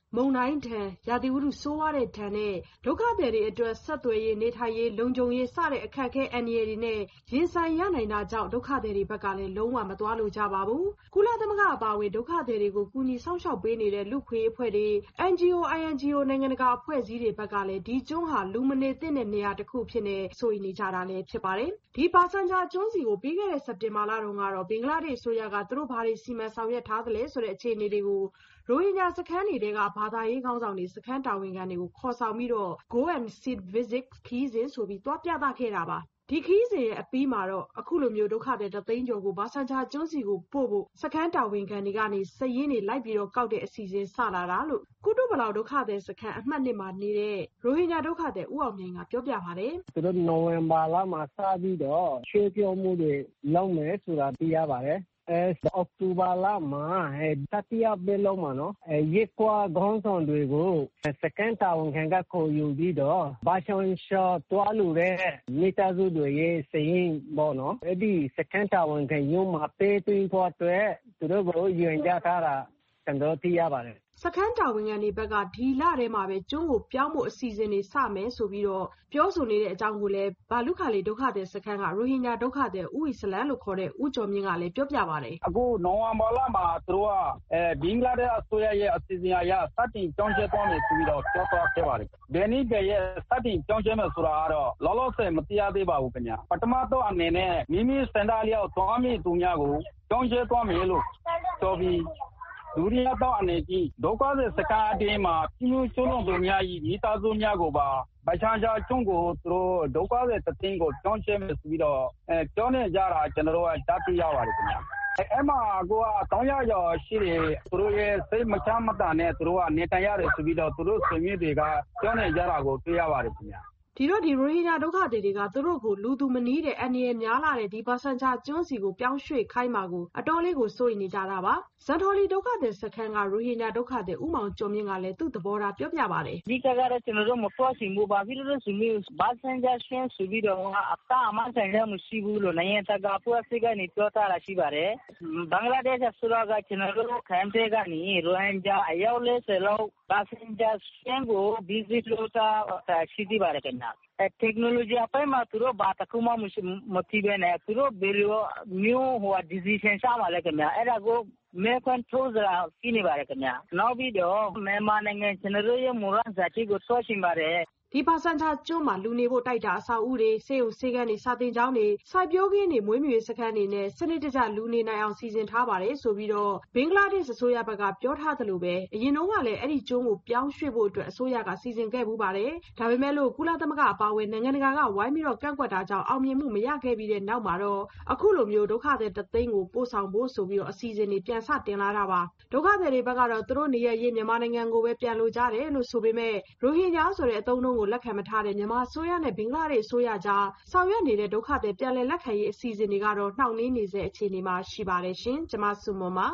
မုန်တိုင်းဒဏ်ရာသီဥတုဆိုးဝါးတဲ့ဒဏ်နဲ့ဒုက္ခသည်တွေအတွက်ဆက်သွယ်ရေးနေထိုင်ရေးလုံခြုံရေးစတဲ့အခက်အခဲအန္တရာယ်တွေနဲ့ရင်ဆိုင်ရနိုင်တာကြောင့်ဒုက္ခသည်တွေဘက်ကလည်းလုံးဝမသွားလို့ကြပါဘူး။ကုလသမဂ္ဂအပါအဝင်ဒုက္ခသည်တွေကိုကူညီဆောင်ရှောက်ပေးနေတဲ့လူခွေအဖွဲ့တွေ အန်ဂျီအို အိုင်အန်ဂျီအို နိုင်ငံတကာအဖွဲ့အစည်းတွေဘက်ကလည်းဒီကျွန်းဟာလူမနေသင့်တဲ့နေရာတစ်ခုဖြစ်နေဆိုနေကြတာလည်းဖြစ်ပါတယ်။ဒီဘာဆန်ချာကျွန်းစီကိုပြီးခဲ့တဲ့စက်တင်ဘာလတုန်းကတော့ဘင်္ဂလားဒေ့ရှ်အစိုးရကသူတို့ဘာတွေစီမံဆောင်ရွက်ထားသလဲဆိုတဲ့အခြေအနေတွေကိုရိုဟင်ဂျာစခန်းတွေကဘာသာရေးခေါင်းဆောင်တွေစခန်းတာဝန်ခံတွေကိုခေါ်ဆောင်ပြီးတော့ Go and See Visit ခီးစဉ်ဆိုပြီးတွားပြသခဲ့တာပါ။ဒီခီးစဉ်ရဲ့အပြီးမှာတော့အခုလိုမျိုးဒုက္ခတဲ့တသိန်းကျော်ကိုဘာဆန်ချာကျွန်းစီကိုပို့ဖို့စခန်းတာဝန်ခံတွေကနေစည်ရင်းတွေလိုက်ပြီးတော့ကောက်တဲ့အစီအစဉ်စလာတာလို့ကုတုပလောင်ဒုက္ခတဲ့စခန်းအမှတ်နှစ်မှာနေတဲ့ရိုဟင်ဂျာဒုက္ခတဲ့ဦးအောင်မြိုင်ကပြောပြပါတယ်။သူတို့နိုဝင်ဘာလမှာစပြီးတော့ရွှေ့ပြောင်းမှုတွေလုပ်မယ်ဆိုတာသိရပါတယ်။အဲအောက်တိုဘာလမှာတတိယပတ်လုံးမှာနော်အဲရက်ကွာခေါင်းဆောင်တွေကိုစကန်တာဝန်ခံကခေါ်ယူပြီးတော့ဘာရှောင်းရှော့တွားလို့တဲ့မိသားစုတွေရဲ့စရင်ပေါ့နော်အဲ့ဒီစကန်တာဝန်ခံရုံးမှာပေးသွင်းဖို့အတွက်သူတို့ကိုယူရင်ကြထားတာကျွန်တော်သိရပါတယ်စခန်းတာဝန်ခံတွေဘက်ကဒီလထဲမှာပဲကျွန်းကိုပြောင်းဖို့အစီအစဉ်တွေစမယ်ဆိုပြီးတော့ပြောဆိုနေတဲ့အကြောင်းကိုလည်းဘာလူခါလေးဒုက္ခတဲ့စခန်းကရိုဟင်ဂျာဒုက္ခတဲ့ဦးအီစလမ်လို့ခေါ်တဲ့ဦးကျော်မြင့်ကလည်းပြောပြပါတယ်အခုနိုဝင်ဘာလမှာသူတို့ကအဲဘင်္ဂလားဒေ့ရှ်အစိုးရရဲ့အစီအစဉ်အရစတင်ကြောင်းကျသွားမယ်ဆိုပြီးတော့ပြောသွားခဲ့ပါတယ်ဘယ်နည်းပဲရဲ့စတင်ကြောင်းကျမယ်ဆိုတာကတော့လောလောဆယ်မတရားသေးပါဘူးခင်ဗျာပထမတော့အနေနဲ့မိမိစံတားလျောက်သွားမိသူများကိုကြောင်းကျသွားမယ်လို့ပြောပြီးဒုတိယတော့အနေကြီးဒုက္ခသည်စခန်းအတွင်းမှာပြည်သူစုလုံးသူများ၏မိသားစုများကိုပါဘာချာချာကျွန်းကိုသူတို့ဒုက္ခသည်တသိန်းကိုကြောင်းကျမယ်ဆိုပြီးတော့အဲကြောင်းနေကြတာကျွန်တော်တို့ကတတ်ရပါတယ်ခင်ဗျာအဲ့မှာကိုကတောင်းရရရှိတယ်သူတို့ရဲ့စိတ်မချမ်းမသာနဲ့သူတို့ကနေတိုင်ရတယ်ဆိုပြီးတော့သူတို့ဆွေမျိုးတွေကကြောင်းနေကြတာကိုတွေ့ရပါတယ်ခင်ဗျာဒီတော့ဒီရိုဟင်ဂျာဒုက္ခသည်တွေကသူတို့ကိုလူသူမနီးတဲ့အန္တရာယ်များလာတဲ့ဒီဘာဆန်ချာကျွန်းစီကိုပြောင်းရွှေ့ခိုင်းမှာကိုအတော်လေးကိုစိုးရိမ်နေကြတာပါဇန်ထော်လီဒုက္ခသည်စခန်းကရိုဟင်ဂျာဒုက္ခသည်ဦးမောင်ကျော်မြင့်ကလည်းသူ့သဘောထားပြောပြပါတယ်ဒီကကတော့ကျွန်တော်တို့မပြောချင်ဘူးဘာဖြစ်လို့ဆိုမျိုးဘာဆန်ချာကျွန်းဆိုပြီးတော့အတားအမှန်ဆိုင်လည်းမရှိဘူးလို့နိုင်ငံတကာဖွဲ့စည်းကနေပြောထားတာရှိပါတယ်ဘင်္ဂလားဒေ့ရှ်ဆိုတော့ကကျွန်တော်တို့ခံတဲ့ကနေရိုဟင်ဂျာအယောက်လေးဆယ်လောက်ဘာဆန်ချာကျွန်းကို visit လုပ်တာရှိသေးပါတယ်ခင်ဗျာtechnology အပိုင်းမှာသူတို့ဘာတခုမှမသိဘဲနဲ့သူတို့ဘယ်လိုမျိုးဟို decision ချမှာလဲခင်ဗျာအဲ့ဒါကိုမဲခွန်းထိုးစရာရှိနေပါတယ်ခင်ဗျာနောက်ပြီးတော့မြန်မာနိုင်ငံကျွန်တော်တို့ရဲ့မူရန်ဇာတိကိုဆွချင်ပါတယ်ဒီဘာဆန်ချာကျွန်းမှာလူနေဖို့တိုက်တာအဆောက်အဦတွေစေုံစေကန်းတွေစာတင်ကျောင်းတွေစိုက်ပျိုးခင်းတွေမွေးမြူရေးစခန်းတွေနဲ့စနစ်တကျလူနေနိုင်အောင်စီစဉ်ထားပါတယ်ဆိုပြီးတော့ဘင်္ဂလားဒေ့ရှ်အစိုးရဘက်ကပြောထားသလိုပဲအရင်တုန်းကလည်းအဲ့ဒီကျွန်းကိုပြောင်းရွှေ့ဖို့အတွက်အစိုးရကစီစဉ်ခဲ့မှုပါတယ်ဒါပေမဲ့လို့ကုလသမဂ္ဂအပါအဝင်နိုင်ငံတကာကဝိုင်းပြီးတော့ကန့်ကွက်တာကြောင့်အောင်မြင်မှုမရခဲ့ပြီးတဲ့နောက်မှာတော့အခုလိုမျိုးဒုက္ခသည်တသိန်းကိုပို့ဆောင်ဖို့ဆိုပြီးတော့အစီအစဉ်တွေပြန်ဆတင်လာတာပါဒုက္ခသည်တွေဘက်ကတော့သူတို့နေရရေးမြန်မာနိုင်ငံကိုပဲပြန်လိုကြတယ်လို့ဆိုပေမဲ့ရိုဟင်ဂျာဆိုတဲ့အသုံးအနှုန်းကိုလက်ခံမထားတဲ့မြန်မာအစိုးရနဲ့ဘင်္ဂလားဒေ့ရှ်အစိုးရကြားဆောင်ရွက်နေတဲ့ဒုက္ခသည်ပြန်လည်လက်ခံရေးအစီအစဉ်တွေကတော့နှောင့်နှေးနေစေအခြေအနေမှာရှိပါတယ်ရှင်။ကျွန်မစုမွန်ပါ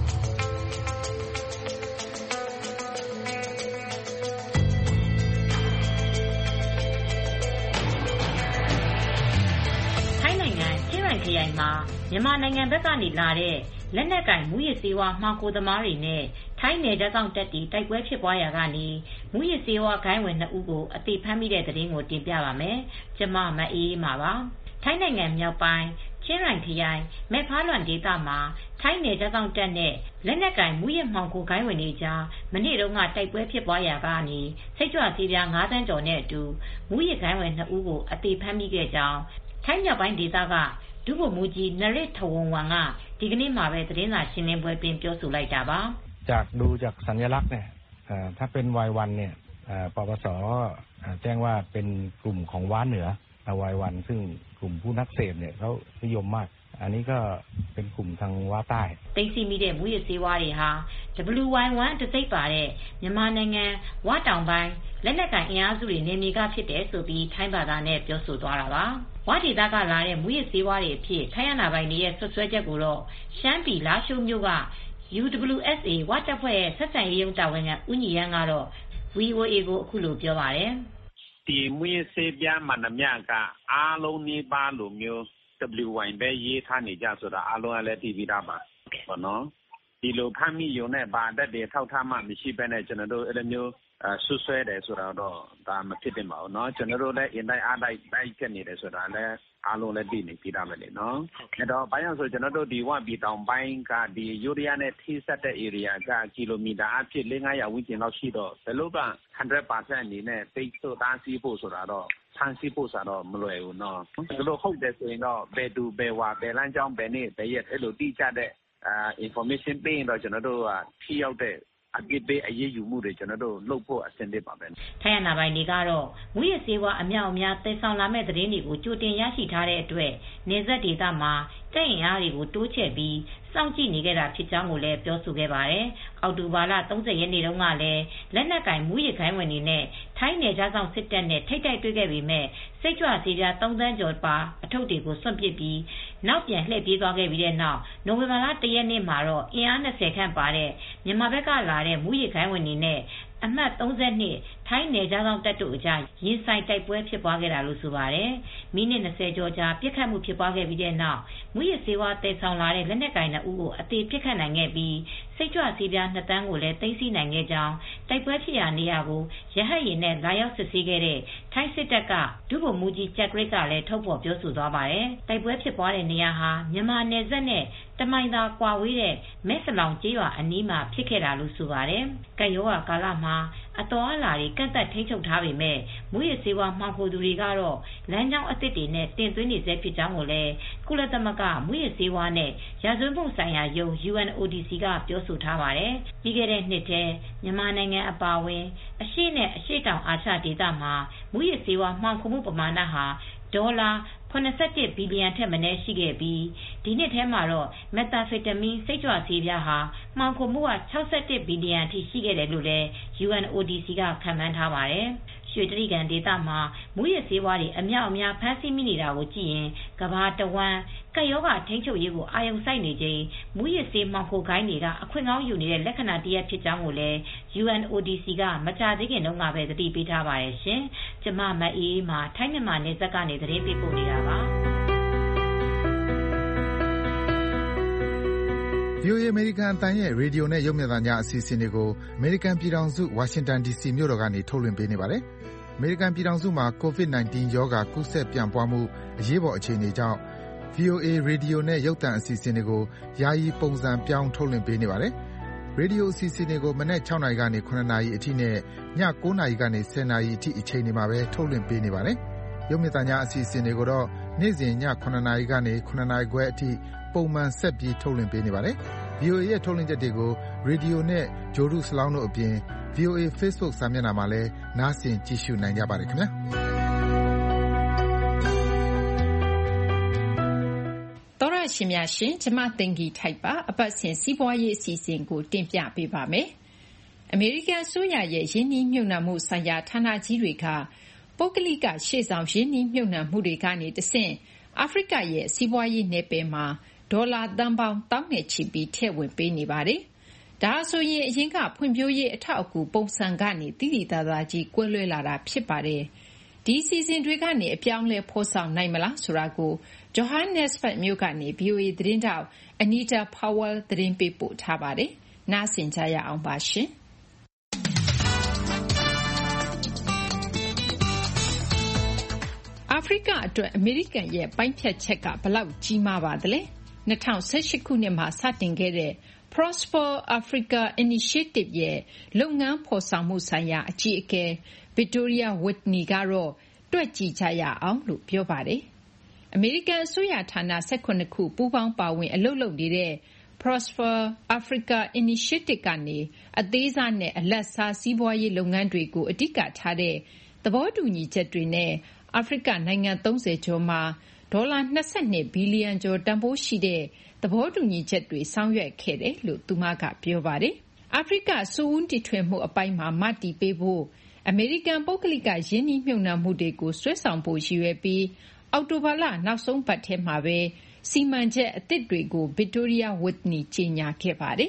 ထိုင်းနိုင်ငံချင်းရိုင်ခရိုင်မှာမြန်မာနိုင်ငံဘက်ကနေလာတဲ့လက်နက်ကင်မူရစ်ဆေးဝါးမှောင်ခိုသမားတွေနဲ့ထိုင်းနယ်ခြားစောင့်တပ်တွေတိုက်ပွဲဖြစ်ပွားရာကနေမူရစ်ဆေးဝါးဂိုဏ်းဝင်နှစ်ဦးကိုအသေဖမ်းမိတဲ့သတင်းကိုတင်ပြပါမယ်။ကျွန်မမအေးအေးပါပါ။ထိုင်းနိုင်ငံမြောက်ပိုင်းချင်းရိုင်ခရိုင်မဲဖားလွမ်ဒေသမှာထိုင်းနယ်ခြားစောင့်တပ်နဲ့လက်နက်ကင်မူရစ်မှောင်ခိုဂိုဏ်းဝင်တွေကြားမနေ့တုန်းကတိုက်ပွဲဖြစ်ပွားရာကနေစိတ်ကြွဆေးပြားငါးသန်းကျော်နဲ့အတူမူရစ်ဂိုဏ်းဝင်နှစ်ဦးကိုအသေဖမ်းမိခဲ့ကြောင်းထိုင်းမြောက်ပိုင်းဒေသကဒုဗိုလ်မှူးကြီးနရစ်ထဝုံဝမ်ကဒီကနေ့မှာပဲသတင်းစာရှင်းလင်းပွဲတွင်ပြောဆိုလိုက်တာပါจากดูจากสัญลักษณ์เนี่ยถ้าเป็น วาย วัน เนี่ยปปสแจ้งว่าเป็นกลุ่มของว้าเหนือ วาย วัน ซึ่งกลุ่มผู้นักเสพเนี่ยเขานิยมมากอันนี้ก็เป็นกลุ่มทางว้าใต้တိတ်စီမိတဲ့မူရစ်ဆေးဝါးတွေဟာ ဒဘလျူ ဝိုင် วัน တစိတ်ပါတဲ့မြန်မာနိုင်ငံဝါတောင်ပိုင်းလက်နက်ကင်အင်အားစုတွေနေမြေကဖြစ်တယ်ဆိုပြီးထိုင်းဘာသာနဲ့ပြောဆိုသွားတာပါဝါဒေသကလာတဲ့မူရစ်ဆေးဝါးတွေအဖြစ်ထိုင်းအာဏာပိုင်တွေရဲ့ဆွဆွဲချက်ကိုတော့ရှမ်းပြည်လားရှိုးမြို့က ယူ ဒဘလျူ အက်စ် အေ ဝတပ်ဖွဲ့ရဲ့ဆက်ဆံရေးရုံးတာဝန်ခံဦးညီရန်ကတော့ ဗွီအိုအေ ကိုအခုလိုပြောပါတယ်ဒီမူရစ်ဆေးပြားမှန်သမျှကအားလုံးနေပါလိုမျိုး ဒဘလျူ ဝိုင် ပဲရေးထားနေကြဆိုတာအားလုံးလည်းသိပြီးသားပါပေါ့နော်ဒီဒီလိုဖမ်းမိရုံနဲ့ဘာတက်တွေထောက်ထားမှမရှိဘဲနဲ့ကျွန်တော်တို့အဲ့လိုမျိုးဆွဆွဲတယ်ဆိုတာတော့ဒါမဖြစ်တင်ပါဘူးเนาะကျွန်တော်တို့လည်းအင်တိုင်းအားတိုင်းတိုက်ဖြစ်နေတယ်ဆိုတာလည်းအားလုံးလည်းသိနေပြီးသားပဲလေเนาะအဲ့တော့ဘာကြောင့်ဆိုကျွန်တော်တို့ဒီဝပြည်တောင်ပိုင်းကဒီယူရီးယားနဲ့ထိစပ်တဲ့ area ကကီလိုမီတာအဖြစ်၄-၅ရာဝန်းကျင်လောက်ရှိတော့ဘယ်လိုက one hundred percent အနေနဲ့ပိတ်ဆို့တားဆီးဖို့ဆိုတာတော့ဖမ်းဆီးဖို့ဆိုတော့မလွယ်ဘူးเนาะကျွန်တော်ဟုတ်တယ်ဆိုရင်တော့ဘယ်သူဘယ်ဝါဘယ်လမ်းကြောင်းဘယ်နေ့ဘယ်ရက်အဲ့လိုတိကျတဲ့အာ information ပေးရင်တော့ကျွန်တော်တို့ကထိရောက်တဲ့အပြစ်ပေးအရေးယူမှုတွေကျွန်တော်တို့လုပ်ဖို့အဆင်သင့်ပါပဲ။ထိုင်းအာဏာပိုင်တွေကတော့မူရစေဝါအမြောက်အများတည်ဆောင်လာမဲ့သတင်းတွေကိုကြိုတင်ရရှိထားတဲ့အတွက်နေဆက်ဒေသမှာတပ်ရင်အားတွေကိုတိုးချဲ့ပြီးစောင့်ကြည့်နေကြတာဖြစ်ကြောင်းကိုလည်းပြောဆိုခဲ့ပါတယ်။အောက်တိုဘာလ၃၀ရက်နေ့တုန်းကလည်းလက်နက်ကင်မူရခိုင်းဝင်တွေနဲ့ထိုင်းနယ်ခြားဆောင်စစ်တပ်နဲ့ထိတ်တိုက်တွေ့ခဲ့ပေမဲ့စိတ်ကြွဆေးပြား၃သန်းကျော်ပါအထုပ်တွေကိုစွန့်ပစ်ပြီးနောက်ပြန်လှည့်ပြေးသွားခဲ့ပြီးတဲ့နောက်နိုဝင်ဘာလ၁ရက်နေ့မှာတော့အင်အား၂၀ခန့်ပါတဲ့မြန်မာဘက်ကလာတဲ့မူရခိုင်းဝင်တွေနဲ့အမှတ်၃၂ထိုင်းနယ်ခြားဆောင်တပ်တို့အကြားရင်ဆိုင်တိုက်ပွဲဖြစ်ပွားခဲ့တာလို့ဆိုပါတယ်။မိနစ်၂၀ကျော်ကြာပြစ်ခတ်မှုဖြစ်ပွားခဲ့ပြီးတဲ့နောက်မူရစေဝါတည်ဆောင်လာတဲ့လက်နက်ကင်နှစ်ဦးကိုအသေးပြစ်ခတ်နိုင်ခဲ့ပြီးစိတ်ကြွဆေးပြား၂တန်းကိုလည်းသိမ်းဆည်းနိုင်ခဲ့ကြောင်းတိုက်ပွဲဖြစ်ရာနေရာကိုရဟတ်ယာဉ်နဲ့လာရောက်စစ်ဆေးခဲ့တဲ့ထိုင်းစစ်တပ်ကဒုဗိုလ်မှူးကြီးဂျက်ဂရစ်ကလည်းထုတ်ဖော်ပြောဆိုသွားပါတယ်။တိုက်ပွဲဖြစ်ပွားတဲ့နေရာဟာမြန်မာနယ်စပ်နဲ့တမိုင်သာကွာဝေးတဲ့မဲစလောင်ကျေးရွာအနီးမှာဖြစ်ခဲ့တာလို့ဆိုပါတယ်။ကပ်ရောဂါကာလမှာအတော်အလာတွေကန့်သက်ထိန်းချုပ်ထားပေမဲ့မူရစေဝါမှောင်ခိုသူတွေကတော့လမ်းကြောင်းအသစ်တွေနဲ့တင်သွင်းနေစေဖြစ်ကြောင်းကိုလည်းကုလသမဂ္ဂမူရစေဝါနဲ့ရာဇဝတ်မှုဆိုင်ရာယုံ U N O D C ကပြောဆိုထားပါတယ်။ပြီးခဲ့တဲ့နှစ်ထဲမြန်မာနိုင်ငံအပါအဝင်အရှေ့နဲ့အရှေ့တောင်အာရှဒေသမှာမူရစေဝါမှောင်ခိုမှုပမာဏဟာဒေါ်လာ၇၁ဘီလီယံထက်မနည်းရှိခဲ့ပြီးဒီနှစ်ထဲမှာတော့မက်သာဖက်တမင်းစိတ်ကြွဆေးပြားဟာမှောင်ခိုမှုက၆၁ဘီလီယံအထိရှိခဲ့တယ်လို့လည်း U N O D C ကခန့်မှန်းထားပါတယ်။ရွှေတြိဂံဒေသမှာမူရစေဝါတွေအမြောက်အများဖမ်းဆီးမိနေတာကိုကြည့်ရင်ကမ္ဘာတဝန်းကပ်ရောဂါထိန်းချုပ်ရေးကိုအာရုံစိုက်နေချိန်မူရစေမှောင်ခိုဂိုဏ်းတွေကအခွင့်ကောင်းယူနေတဲ့လက္ခဏာတရက်ဖြစ်ကြောင်းကိုလည်း U N O D C ကမကြာသေးခင်တုန်းကပဲသတိပေးထားပါတယ်ရှင်။ကျမမအေးမှာထိုင်းမြန်မာနယ်စပ်ကနေသတင်းပေးပို့နေတာပါ။ဗွီအိုအေ အမေရိကန်အသံရဲ့ရေဒီယိုနဲ့ရုပ်မြင်သံကြားအစီအစဉ်တွေကိုအမေရိကန်ပြည်ထောင်စုဝါရှင်တန်ဒီစီမြို့တော်ကနေထုတ်လွှင့်ပေးနေပါတယ်။အမေရိကန်ပြည်ထောင်စုမှာ ကိုဗစ် ၁၉ ရောဂါကူးစက်ပြန့်ပွားမှုအရေးပေါ်အခြေအနေကြောင့် ဗွီအိုအေ ရေဒီယိုနဲ့ရုပ်သံအစီအစဉ်တွေကိုယာယီပုံစံပြောင်းထုတ်လွှင့်ပေးနေပါတယ်။ရေဒီယိုအစီအစဉ်တွေကိုမနက်၆နာရီကနေ၇နာရီအထိနဲ့ည၉နာရီကနေ၁၀နာရီအထိအချိန်တွေမှာပဲထုတ်လွှင့်ပေးနေပါတယ်။ရုပ်မြင်သံကြားအစီအစဉ်တွေကိုတော့နေ့စဉ်ည၇နာရီကနေ၇နာရီခွဲအထိပုံမှန်ဆက်ပြီးထုတ်လွှင့်ပေးနေပါတယ်။ ဗွီအိုအေရဲ့ထုတ်လွှင့်ချက်တွေကိုရေဒီယိုနဲ့ဂြိုဟ်တုစလောင်းတို့အပြင် ဗွီအိုအေ Facebook စာမျက်နှာမှာလည်းနားဆင်ကြည့်ရှုနိုင်ကြပါတယ်ခင်ဗျာသောရရှင်များရှင်ကျမသိင်္ဂီထိုက်ပါအပတ်စဉ်စီးပွားရေးအစီအစဉ်ကိုတင်ပြပေးပါမယ်။အမေရိကန်အစိုးရရဲ့ရင်းနှီးမြှုပ်နှံမှုဆိုင်ရာဌာနကြီးတွေကပုဂ္ဂလိကရှေ့ဆောင်ရင်းနှီးမြှုပ်နှံမှုတွေကနေတဆင့်အာဖရိကရဲ့စီးပွားရေးနယ်ပယ်မှာဒေါ်လာသန်းပေါင်းသောင်းနဲ့ချီပြီးထည့်ဝင်ပေးနေပါတယ်။ဒါဆိုရင်အရင်ကဖွံ့ဖြိုးရေးအထောက်အကူပုံစံကနေသိသိသာသာကြီးကွဲလွဲလာတာဖြစ်ပါတယ်။ဒီစီစဉ်တွေကနေအပြောင်းလဲဖော်ဆောင်နိုင်မလားဆိုတာကို Johannesburg မြို့ကနေ ဗွီအိုအေသတင်းတောက် Anita Powell သတင်းပေးပို့ထားပါတယ်။နားဆင်ကြရအောင်ပါရှင်။အာဖရိကအတွက်အမေရိကန်ရဲ့ပိုင်းဖြတ်ချက်ကဘယ်လောက်ကြီးမားပါသလဲ။၂၀၁၈ခုနှစ်မှာစတင်ခဲ့တဲ့ Prosper Africa Initiative ရဲ့လုပ်ငန်းဖော်ဆောင်မှုဆိုင်ရာအကြီးအကဲ Victoria Whitney ကတော့တွက်ကြည့်ကြရအောင်လို့ပြောပါတယ်။အမေရိကန်အစိုးရဌာန၁၇ခုပူးပေါင်းပါဝင်အလုပ်လုပ်နေတဲ့ Prosper Africa Initiative ကနေအသေးစားနဲ့အလတ်စားစီးပွားရေးလုပ်ငန်းတွေကိုအဓိကထားတဲ့သဘောတူညီချက်တွေနဲ့အာဖရိကနိုင်ငံ၃၀ကျော်မှာဒေါ်လာ၂၂ဘီလီယံကျော်တန်ဖိုးရှိတဲ့သဘောတူညီချက်တွေဆောင်ရွက်ခဲ့တယ်လို့သူမကပြောပါတယ်။အာဖရိကစွန့်ဦးတီထွင်မှုအပိုင်းမှာမတည်ပေးဖို့အမေရိကန်ပုဂ္ဂလိကရင်းနှီးမြှုပ်နှံမှုတွေကိုဆွဲဆောင်ဖို့ရည်ရွယ်ပြီးအောက်တိုဘာလနောက်ဆုံးပတ်ထဲမှာပဲစီမံချက်အသစ်တွေကို Victoria Whitney ကြေညာခဲ့ပါတယ်။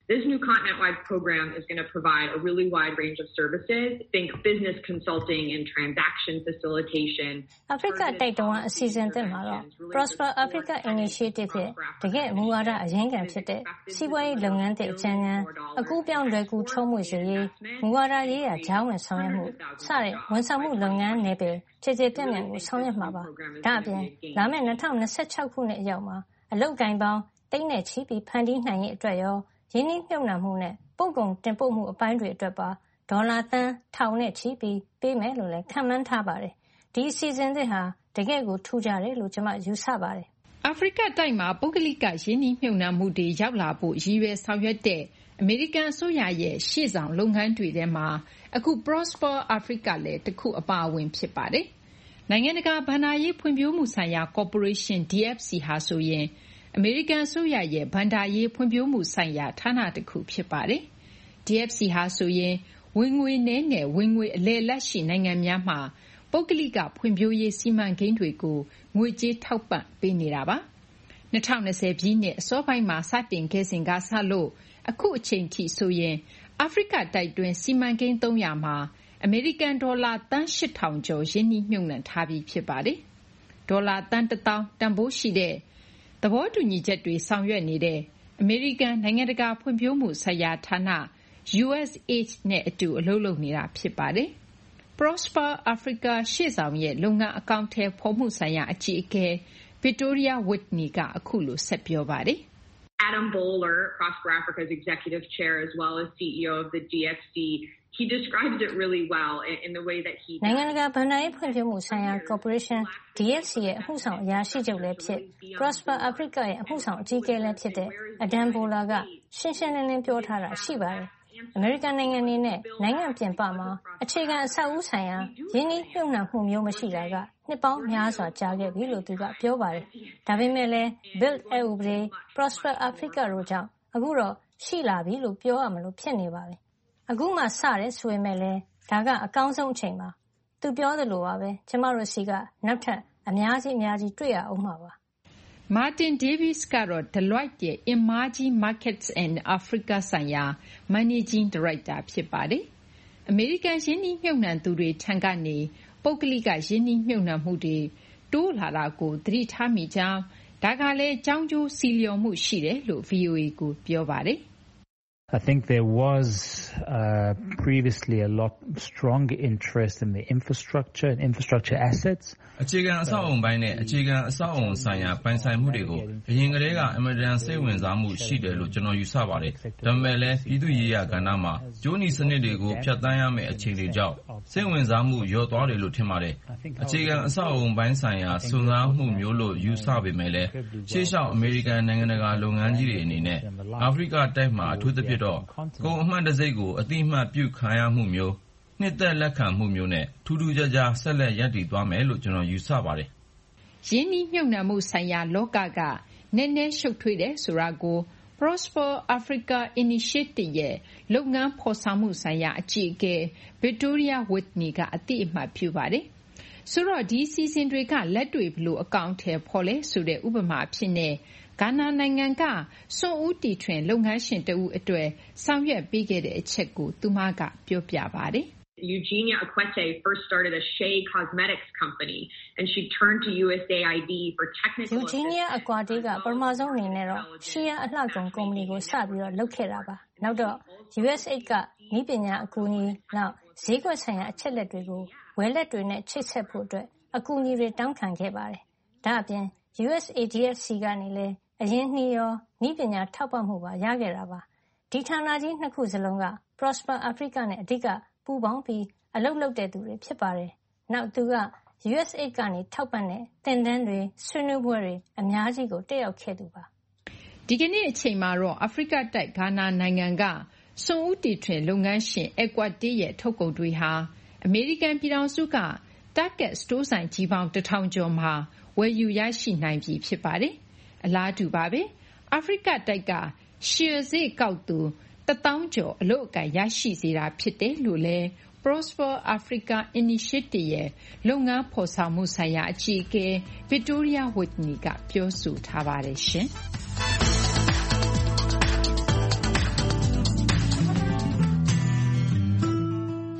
This new continent-wide program is going to provide a really wide range of services. Think business consulting and transaction facilitation. Africa တိုက်တွန်းအစီအစဉ်သစ်မှာတော့ Prosper Africa Initiative ရဲ့တကယ့်မူဝါဒအရင်းခံဖြစ်တဲ့စီးပွားရေးလုပ်ငန်းတွေအကြံဉာဏ်အကူပြောင်းလွယ်ကူချုံးမွေစေရေးမူဝါဒရေးရာကြောင်းဝင်ဆောင်ရွက်မှုစတဲ့ဝန်ဆောင်မှုလုပ်ငန်းနယ်ပယ်ခြေခြေပြန့်ပြန့်ကိုဆောင်ရွက်မှာပါဒါအပြင်လာမယ့်၂၀၂၆ခုနှစ်အရောက်မှာအလုပ်ကိုင်ပေါင်းတိတ်နဲ့ချီပြီးဖန်တီးနိုင်ရေးအတွက်ရောရင်းနှီးမြှုပ်နှံမှုနဲ့ပို့ကုန်တင်ပို့မှုအပိုင်းတွေအတွက်ပါဒေါ်လာသန်းထောင်နဲ့ချီပြီးပေးမယ်လို့လည်းခန့်မှန်းထားပါတယ်ဒီအစီအစဉ်တွေဟာတကယ့်ကိုထူးခြားတယ်လို့ကျွန်မယူဆပါတယ်အာဖရိကတိုက်မှာပုဂ္ဂလိကရင်းနှီးမြှုပ်နှံမှုတွေရောက်လာဖို့ရည်ရွယ်ဆောင်ရွက်တဲ့အမေရိကန်အစိုးရရဲ့ရှေ့ဆောင်လုပ်ငန်းတွေထဲမှာအခု Prosper Africa လည်းတစ်ခုအပါအဝင်ဖြစ်ပါတယ်နိုင်ငံတကာဘဏ္ဍာရေးဖွံ့ဖြိုးမှုဆိုင်ရာ Corporation ဒီ အက်ဖ် စီ ဟာဆိုရင်အမေရိကန်အစိုးရရဲ့ဘဏ္ဍာရေးဖွံ့ဖြိုးမှုဆိုင်ရာဌာနတစ်ခုဖြစ်ပါတယ်။ ဒီ အက်ဖ် စီ ဟာဆိုရင်ဝင်ငွေနည်းနဲ့ဝင်ငွေအလယ်အလတ်ရှိနိုင်ငံများမှာပုဂ္ဂလိကဖွံ့ဖြိုးရေးစီမံကိန်းတွေကိုငွေကြေးထောက်ပံ့ပေးနေတာပါ။၂၀၂၀ပြည့်နှစ်အစောပိုင်းမှာစတင်ခဲ့စဉ်ကစလို့အခုအချိန်ထိဆိုရင်အာဖရိကတိုက်တွင်းစီမံကိန်းသုံးရာမှာအမေရိကန်ဒေါ်လာသန်းရှစ်ထောင်ကျော်ရင်းနှီးမြှုပ်နှံထားပြီးဖြစ်ပါတယ်။ဒေါ်လာသန်းတစ်သောင်းတန်ဖိုးရှိတဲ့သဘောတူညီချက်တွေဆောင်ရွက်နေတဲ့အမေရိကန်နိုင်ငံတကာဖွံ့ဖြိုးမှုဆိုင်ရာဌာန ယူ အက်စ် အေဒ် နဲ့အတူအလုပ်လုပ်နေတာဖြစ်ပါတယ်။ Prosper Africa ရှေ့ဆောင်ရဲ့လုပ်ငန်းအကောင့်ထဲဖော်မှုဆိုင်ရာအကြီးအကဲ Victoria Whitney ကအခုလိုဆက်ပြောပါတယ်။ Adam Bowler, Prosper Africa's executive chair as well as စီ အီ အို of the ဒီ အက်ဖ် စီ, he describes it really well in, in the way that he နိုင်ငံတကာဘဏ္ဍာရေးဖွံ့ဖြိုးမှုဆိုင်ရာ Corporation ဒီ အက်ဖ် စီ ရဲ့အမှုဆောင်အရာရှိချုပ်လည်းဖြစ် Prosper Africa ရဲ့အမှုဆောင်အကြီးအကဲလည်းဖြစ်တဲ့ Adam Bowler ကရှင်းရှင်းလင်းလင်းပြောထားတာရှိပါတယ်အမေရိကန်နိုင်ငံအနေနဲ့နိုင်ငံပြင်ပမှာအခြေခံအဆောက်အဦဆိုင်ရာရင်းနှီးမြှုပ်နှံမှုမျိုးမရှိတာကနှစ်ပေါင်းများစွာကြာခဲ့ပြီလို့သူကပြောပါတယ်။ဒါပေမဲ့လည်း Build အဥပဒေ Prosper Africa တို့ကြောင့်အခုတော့ရှိလာပြီလို့ပြောရမလို့ဖြစ်နေပါပြီ။အခုမှစတယ်ဆိုပေမဲ့လည်းဒါကအကောင်းဆုံးအချိန်ပါ။သူပြောသလိုပါပဲကျမတို့စီကနောက်ထပ်အများကြီးအများကြီးတွေ့ရအောင်ပါပါ။ Martin Davis ကတော့ Deloitte ရဲ့ Emerging Markets and Africa ဆိုင်ရာ Managing Director ဖြစ်ပါတယ်။အမေရိကန်ရင်းနှီးမြှုပ်နှံသူတွေထံကနေပုဂ္ဂလိကရင်းနှီးမြှုပ်နှံမှုတွေတိုးလာတာကိုသတိထားမိကြောင်းဒါကလည်းကြောင်းကျိုးစီလျော်မှုရှိတယ်လို့ ဗွီအိုအေ ကိုပြောပါတယ်။ I think there was uh, previously a lot stronger interest in the infrastructure and infrastructure assets. အခြေခံအဆောက်အုံပိုင်းနဲ့အခြေခံအဆောက်အုံဆိုင်ရာပိုင်ဆိုင်မှုတွေကိုအရင်ကတည်းကအမြဲတမ်းစိတ်ဝင်စားမှုရှိတယ်လို့ကျွန်တော်ယူဆပါတယ်။ဒါပေမဲ့လည်းပြည်သူ့ရေးရာကဏ္ဍမှာကျိုးနီစနစ်တွေကိုဖျက်ဆီးရမယ့်အခြေအနေကြောင့်စိတ်ဝင်စားမှုလျော့သွားတယ်လို့ထင်ပါတယ်။အခြေခံအဆောက်အုံပိုင်းဆိုင်ရာစွမ်းစားမှုမျိုးလို့ယူဆပေမဲ့လည်းရှေ့လျှောက်အမေရိကန်နိုင်ငံတကာလုပ်ငန်းကြီးတွေအနေနဲ့အာဖရိကတိုက်မှာအထူးသဖြင့်တော့ကုန်အမှတ်တံဆိပ်ကိုအတိအမှတ်ပြုခံရမှုမျိုးနှစ်သက်လက်ခံမှုမျိုးနဲ့ထူးထူးခြားခြားဆက်လက်ရပ်တည်သွားမယ်လို့ကျွန်တော်ယူဆပါတယ်။ရင်းနှီးမြှုပ်နှံမှုဆိုင်ရာလောကကနည်းနည်းရှုပ်ထွေးတယ်ဆိုတာကို Prosper Africa Initiative ရဲ့လုပ်ငန်းဖော်ဆောင်မှုဆိုင်ရာအကြီးအကဲ Victoria Whitney ကအသိအမှတ်ပြုပါတယ်။ဆိုတော့ဒီစီစဉ်တွေကလက်တွေ့ဘလို့အကောင့်ထဲဖော်လဲဆိုတဲ့ဥပမာအဖြစ်နဲ့ဂါနာနိုင်ငံကစွန့်ဦးတီထွင်လုပ်ငန်းရှင်တဦးအတွက်ဆောင်ရွက်ပေးခဲ့တဲ့အချက်ကိုသူမကပြောပြပါတယ်။ Eugenia Akwete first started a Shea Cosmetics company and she turned to ယူ အက်စ် အေ အိုင် ဒီ for technical Eugenia Akwete ကပထမဆုံးအနေနဲ့တော့ Shea အလှကုန်ကုမ္ပဏီကိုစပြီးတော့လုပ်ခဲ့တာပါ။နောက်တော့ ယူ အက်စ် အေ ကနည်းပညာအကူအညီနောက်ဈေးကွက်ဆိုင်ရာအချက်လက်တွေကိုဝယ်လက်တွေနဲ့ချိတ်ဆက်ဖို့အတွက်အကူအညီတွေတောင်းခံခဲ့ပါတယ်။ဒါအပြင် ယူ အက်စ် အေ ဒီ အက်ဖ် စီ ကနေလည်းအရင်နှီးရောနည်းပညာထောက်ပံ့မှုပါရခဲ့တာပါဒီဌာနကြီးနှစ်ခုစလုံးက Prosper Africa နဲ့အဓိကပူးပေါင်းပြီးအလုပ်လုပ်တဲ့သူတွေဖြစ်ပါတယ်နောက်သူက ယူ အက်စ် အေ ကနေထောက်ပံ့တဲ့သင်တန်းတွေဆွေးနွေးပွဲတွေအများကြီးကိုတက်ရောက်ခဲ့သူပါဒီကနေ့အချိန်မှာတော့အာဖရိကတိုက်ဂါနာနိုင်ငံကစွန့်ဦးတီထွင်လုပ်ငန်းရှင်အကွာတေးရဲ့ထုတ်ကုန်တွေဟာအမေရိကန်ပြည်ထောင်စုက Target စတိုးဆိုင်ကြီးပေါင်းတစ်ထောင်ကျော်မှာဝယ်ယူရရှိနိုင်ပြီဖြစ်ပါတယ်အလားတူပါပဲအာဖရိကတိုက်ကရှယ်ဈေးကောက်သူတစ်သောင်းကျော်အလို့အကရရှိစေတာဖြစ်တယ်လို့လဲ Prosper Africa Initiative ရဲ့လုပ်ငန်းဖော်ဆောင်မှုဆိုင်ရာအကြီးအကဲ Victoria Whitney ကပြောဆိုထားပါတယ်ရှင်။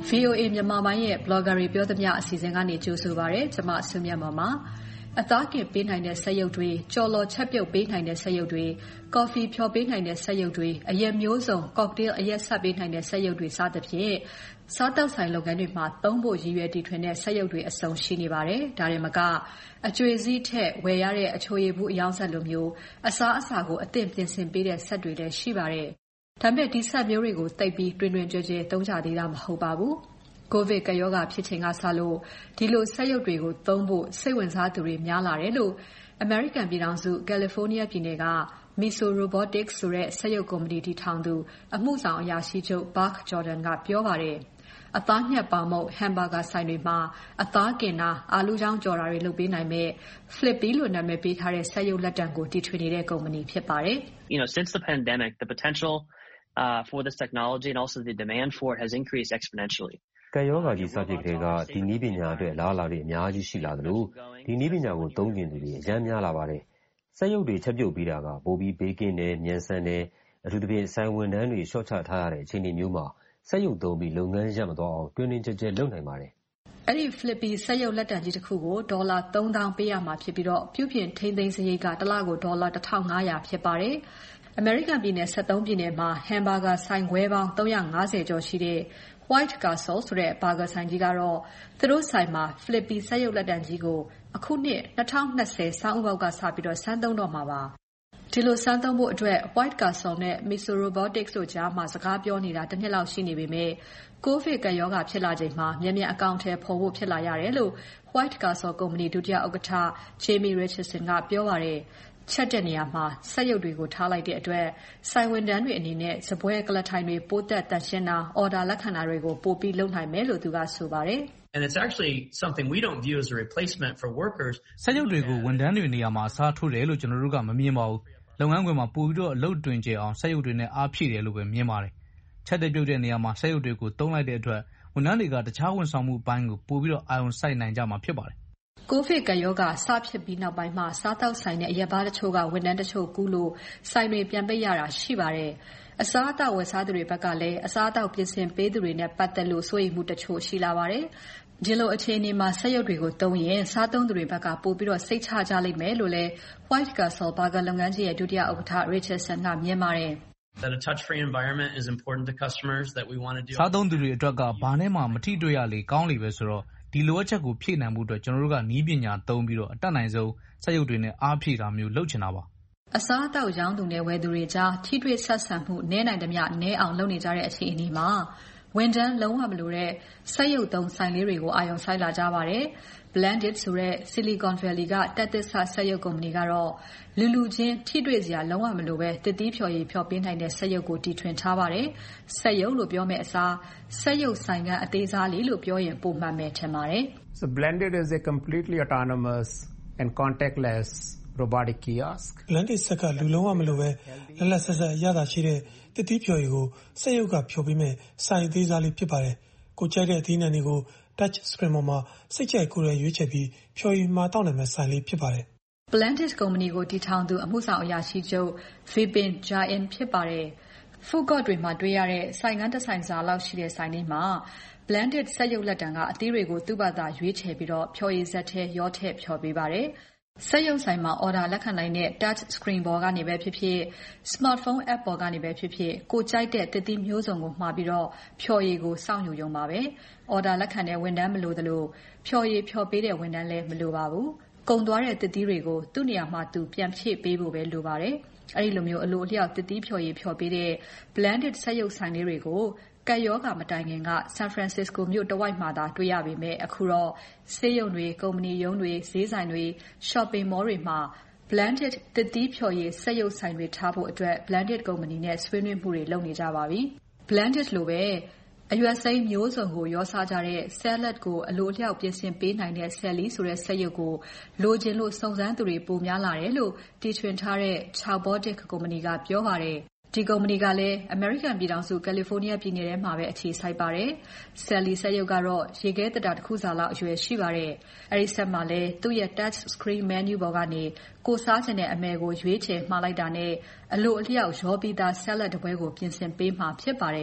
V O A မြန်မာပိုင်းရဲ့ blogger တွေပြောသမျှအစီအစဉ်ကနေကြိုဆိုပါရစေ။ကျွန်မဆုမြတ်မော်ပါ။အသားကင်ပေးနိုင်တဲ့ဆက်ရုပ်တွေ၊ကြော်လော်ချက်ပြုတ်ပေးနိုင်တဲ့ဆက်ရုပ်တွေ၊ကော်ဖီဖြော်ပေးနိုင်တဲ့ဆက်ရုပ်တွေ၊အရက်မျိုးစုံ cocktail အရက်ဆက်ပေးနိုင်တဲ့ဆက်ရုပ်တွေစသဖြင့်စားတောက်ဆိုင်လုပ်ငန်းတွေမှာသုံးဖို့ရည်ရွယ်တီထွင်တဲ့ဆက်ရုပ်တွေအစုံရှိနေပါတယ်။ဒါတွေမကအကျွေးစည်းထက်ဝယ်ရတဲ့အချိုရည်ဘူးအယောင်ဆက်လိုမျိုးအစားအစာကိုအသင့်ပြင်ဆင်ပေးတဲ့ဆက်တွေလည်းရှိပါတယ်။ဒါပေမဲ့ဒီဆက်မျိုးတွေကိုသိပ်ပြီးတွင်တွင်ကြွကြဲသုံးကြသေးတာမဟုတ်ပါဘူး။ ကိုဗစ်ကရောဂါဖြစ်ချိန်ကစလို့ဒီလိုဆက်ရုပ်တွေကိုသုံးဖို့စိတ်ဝင်စားသူတွေများလာတယ်လို့ American ပြည်ထောင်စု California ပြည်နယ်က Miso Robotics ဆိုတဲ့ဆက်ရုပ်ကုမ္ပဏီတည်ထောင်သူအမှုဆောင်အရာရှိချုပ် Buck Jordan ကပြောပါတယ်။အသားညှက်ပေါင်မုန့် hamburger ဆိုင်တွေမှာအသားကင်တာအာလူးချောင်းကြော်တာတွေလုပ်ပေးနိုင်မဲ့ Flippy လို့နာမည်ပေးထားတဲ့ဆက်ရုပ်လက်တံကိုတီထွင်နေတဲ့ကုမ္ပဏီဖြစ်ပါတယ်။ You know, since the pandemic, the potential uh, for this technology and also the demand for it has increased exponentially. ကပ်ရောဂါကြီးစဖြစ်ကတည်းကဒီနည်းပညာအတွက်လားလာတွေအများကြီးရှိလာသလိုဒီနည်းပညာကိုသုံးကျင်သူတွေအများများလာပါတယ်။စက်ရုပ်တွေချက်ပြုတ်ပြီးတာကပိုပြီးဘေးကင်းတယ်၊မြန်ဆန်တယ်။အထူးသဖြင့်ဆိုင်ဝန်ထမ်းတွေရှော့ချထားရတဲ့အခြေအနေမျိုးမှာစက်ရုပ်သုံးပြီးလုပ်ငန်းရပ်မသွားအောင်တွင်တွင်ကျယ်ကျယ်လုပ်နိုင်ပါတယ်။အဲ့ဒီ Flippy စက်ရုပ်လက်တံကြီးတစ်ခုကိုဒေါ်လာသုံးသောင်းပေးရမှာဖြစ်ပြီးတော့ပြုပြင်ထိန်းသိမ်းစရိတ်ကတစ်လကိုဒေါ်လာတစ်ထောင်ငါးရာဖြစ်ပါတယ်။ American ပြည်နယ်sevenပြည်နယ်မှာ hamburger ဆိုင်ခွဲပေါင်းthree hundred fiftyကျော်ရှိတဲ့White Castle ဆိုတဲ့ဘာဂါဆိုင်ကြီးကတော့သူတို့ဆိုင်မှာ Flippy စက်ရုပ်လက်တံကြီးကိုအခုနှစ်twenty twentyဆောင်းဥပုသ်ကစပြီးတော့စမ်းသုံးတော့မှာပါ။ဒီလိုစမ်းသုံးဖို့အတွက် White Castle နဲ့ Miso Robotics တို့ကြားမှာစကားပြောနေတာတစ်နှစ်လောက်ရှိနေပေမဲ့ကိုဗစ်ကပ်ရောဂါဖြစ်လာချိန်မှာမြန်မြန်အကောင့်ထဲပေါ်ဖို့ဖြစ်လာရတယ်လို့ White Castle ကုမ္ပဏီဒုတိယဥက္ကဋ္ဌ Jamie Richardson ကပြောပါတယ်။ချက်တဲ့နေရာမှာစက်ရုပ်တွေကိုထားလိုက်တဲ့အတွက်ဆိုင်ဝန်ထမ်းတွေအနေနဲ့စပွဲကလထိုင်တွေပိုးသက်တန့်ရှင်းတာအော်ဒါလက်ခံတာတွေကိုပိုပြီးလုပ်နိုင်မယ်လို့သူကဆိုပါတယ်။ And it's actually something we don't view as a replacement for workers. စက်ရုပ်တွေကိုဝန်ထမ်းတွေနေရာမှာအစားထိုးတယ်လို့ကျွန်တော်တို့ကမမြင်ပါဘူး။လုပ်ငန်းခွင်မှာပိုပြီးတော့အလုပ်တွင်ကျအောင်စက်ရုပ်တွေနဲ့အားဖြည့်တယ်လို့ပဲမြင်ပါတယ်။ချက်တဲ့ပြုတ်တဲ့နေရာမှာစက်ရုပ်တွေကိုသုံးလိုက်တဲ့အတွက်ဝန်ထမ်းတွေကတခြားဝန်ဆောင်မှုပိုင်းကိုပိုပြီးတော့အာရုံစိုက်နိုင်ကြမှာဖြစ်ပါတယ်။ကိုဗစ်ကရောဂါစဖြစ်ပြီးနောက်ပိုင်းမှာစားတောက်ဆိုင်နဲ့အရက်ဘားတချို့ကဝန်ထမ်းတချို့ကူးလို့ဆိုင်တွေပြန်ပိတ်ရတာရှိပါတယ်။အစားအသောက်ဝယ်စားသူတွေဘက်ကလည်းအစားအသောက်ပြင်ဆင်ပေးသူတွေနဲ့ပတ်သက်လို့စိုးရိမ်မှုတချို့ရှိလာပါတယ်။ဒီလိုအခြေအနေမှာစက်ရုပ်တွေကိုသုံးရင်စားသုံးသူတွေဘက်ကပိုပြီးတော့စိတ်ချကြလိမ့်မယ်လို့လည်း White Castle ဘာဂါလုပ်ငန်းကြီးရဲ့ဒုတိယဥက္ကဋ္ဌ Richardson ကမြင်ပါတယ်။ That a touch-free environment is important to customers that we want to do. စားသုံးသူတွေအတွက်ကဘာနဲ့မှမထိတွေ့ရလေကောင်းလေပဲဆိုတော့ဒီလိုအချက်ကိုဖြည့်နိုင်မှုအတွက်ကျွန်တော်တို့ကနည်းပညာသုံးပြီးတော့အတတ်နိုင်ဆုံးစက်ရုပ်တွေနဲ့အားဖြည့်တာမျိုးလုပ်ချင်တာပါအစားအသောက်ရောင်းသူနဲ့ဝယ်သူတွေကြားထိတွေ့ဆက်ဆံမှုနည်းနိုင်သမျှနည်းအောင်လုပ်နေကြတဲ့အခြေအနေမှာဝန်ထမ်းလုံးဝမလိုတဲ့စက်ရုပ်သုံးဆိုင်လေးတွေကိုအာရုံစိုက်လာကြပါတယ်။ Blended ဆိုတဲ့ Silicon Valley ကတက်သစ်စစက်ရုပ်ကုမ္ပဏီကတော့လူလူချင်းထိတွေ့စရာလုံးဝမလိုပဲတစ်သီးဖြော်ရည်ဖြော်ပေးနိုင်တဲ့စက်ရုပ်ကိုတီထွင်ထားပါတယ်။စက်ရုပ်လို့ပြောမဲ့အစားစက်ရုပ်ဆိုင်ကအသေးစားလေးလို့ပြောရင်ပိုမှန်မယ်ထင်ပါတယ်။ So Blended is a completely autonomous and contactless robotic kiosk. Blended စက်ကလူလုံးဝမလိုပဲလက်လက်ဆက်ဆက်ရတာရှိတဲ့တစ်သီးဖြော်ရည်ကိုစက်ရုပ်ကဖြော်ပေးမဲ့ဆိုင်အသေးစားလေးဖြစ်ပါတယ်။ကိုကြိုက်တဲ့အသီးနှံတွေကို touch screen ပေါ်မှာစိတ်ကြိုက်ကိုယ်ရွေးချယ်ပြီးဖြော်ရည်မှာတောင်းနိုင်မဲ့ဆိုင်လေးဖြစ်ပါတယ်။ Blended ကုမ္ပဏီကိုတည်ထောင်သူအမှုဆောင်အရာရှိချုပ် Vipin Jain ဖြစ်ပါတယ်။ Food court တွေမှာတွေ့ရတဲ့ဆိုင်ငန်းတစ်ဆိုင်စာလောက်ရှိတဲ့ဆိုင်လေးမှာ Blended စက်ရုပ်လက်တံကအသီးတွေကိုသူ့ဘာသာရွေးချယ်ပြီးတော့ဖြော်ရည်စက်ထဲရောထည့်ဖြော်ပေးပါတယ်။စက်ရုပ်ဆိုင်မှာ order လက်ခံနိုင်တဲ့ touch screen ပေါ်ကနေပဲဖြစ်ဖြစ် smartphone app ပေါ်ကနေပဲဖြစ်ဖြစ်ကိုကြိုက်တဲ့တစ်သီးမျိုးစုံကိုမှာပြီးတော့ဖြော်ရည်ကိုစောင့်ယူရုံပါပဲ။ order လက်ခံတဲ့ဝန်ထမ်းမလိုသလိုဖြော်ရည်ဖြော်ပေးတဲ့ဝန်ထမ်းလည်းမလိုပါဘူး။ကုန်သွားတဲ့တစ်သီးတွေကိုသူ့နေရာမှာသူပြန်ဖြည့်ပေးဖို့ပဲလိုပါတယ်။အဲဒီလိုမျိုးအလိုအလျောက်တစ်သီးဖြော်ရည်ဖြော်ပေးတဲ့ blended စက်ရုပ်ဆိုင်လေးတွေကိုကပ်ရောဂါမတိုင်ခင်က San Francisco မြို့တဝိုက်မှာသာတွေ့ရပေမဲ့အခုတော့ဆေးရုံတွေကုမ္ပဏီရုံးတွေဈေးဆိုင်တွေ shopping mall တွေမှာ blended တစ်သီးဖြော်ရည်စက်ရုပ်ဆိုင်တွေထားဖို့အတွက် blended ကုမ္ပဏီနဲ့ဆွေးနွေးမှုတွေလုပ်နေကြပါပြီ။ blended လိုပဲအရွက်စိမ်းမျိုးစုံကိုရောစားကြတဲ့ salad ကိုအလိုအလျောက်ပြင်ဆင်ပေးနိုင်တဲ့ Sally ဆိုတဲ့စက်ရုပ်ကိုလိုချင်လို့စုံစမ်းသူတွေပိုများလာတယ်လို့တီထွင်ထားတဲ့ Chowbotic ကုမ္ပဏီကပြောပါတယ်။ဒီကုမ္ပဏီကလည်း American ပြည်ထောင်စု California ပြည်နယ်ထဲမှာပဲအခြေစိုက်ပါတယ်။ Sally စက်ရုပ်ကတော့ရေခဲသေတ္တာတစ်ခုစာလောက်အရွယ်ရှိပါတယ်။အဲဒီစက်မှာလည်းသူ့ရဲ့ touch screen menu ပေါ်ကနေကိုစားချင်တဲ့အမယ်ကိုရွေးချယ်မှားလိုက်တာနဲ့အလိုအလျောက်ရောပြီးသား salad တစ်ပွဲကိုပြင်ဆင်ပေးမှာဖြစ်ပါတယ်။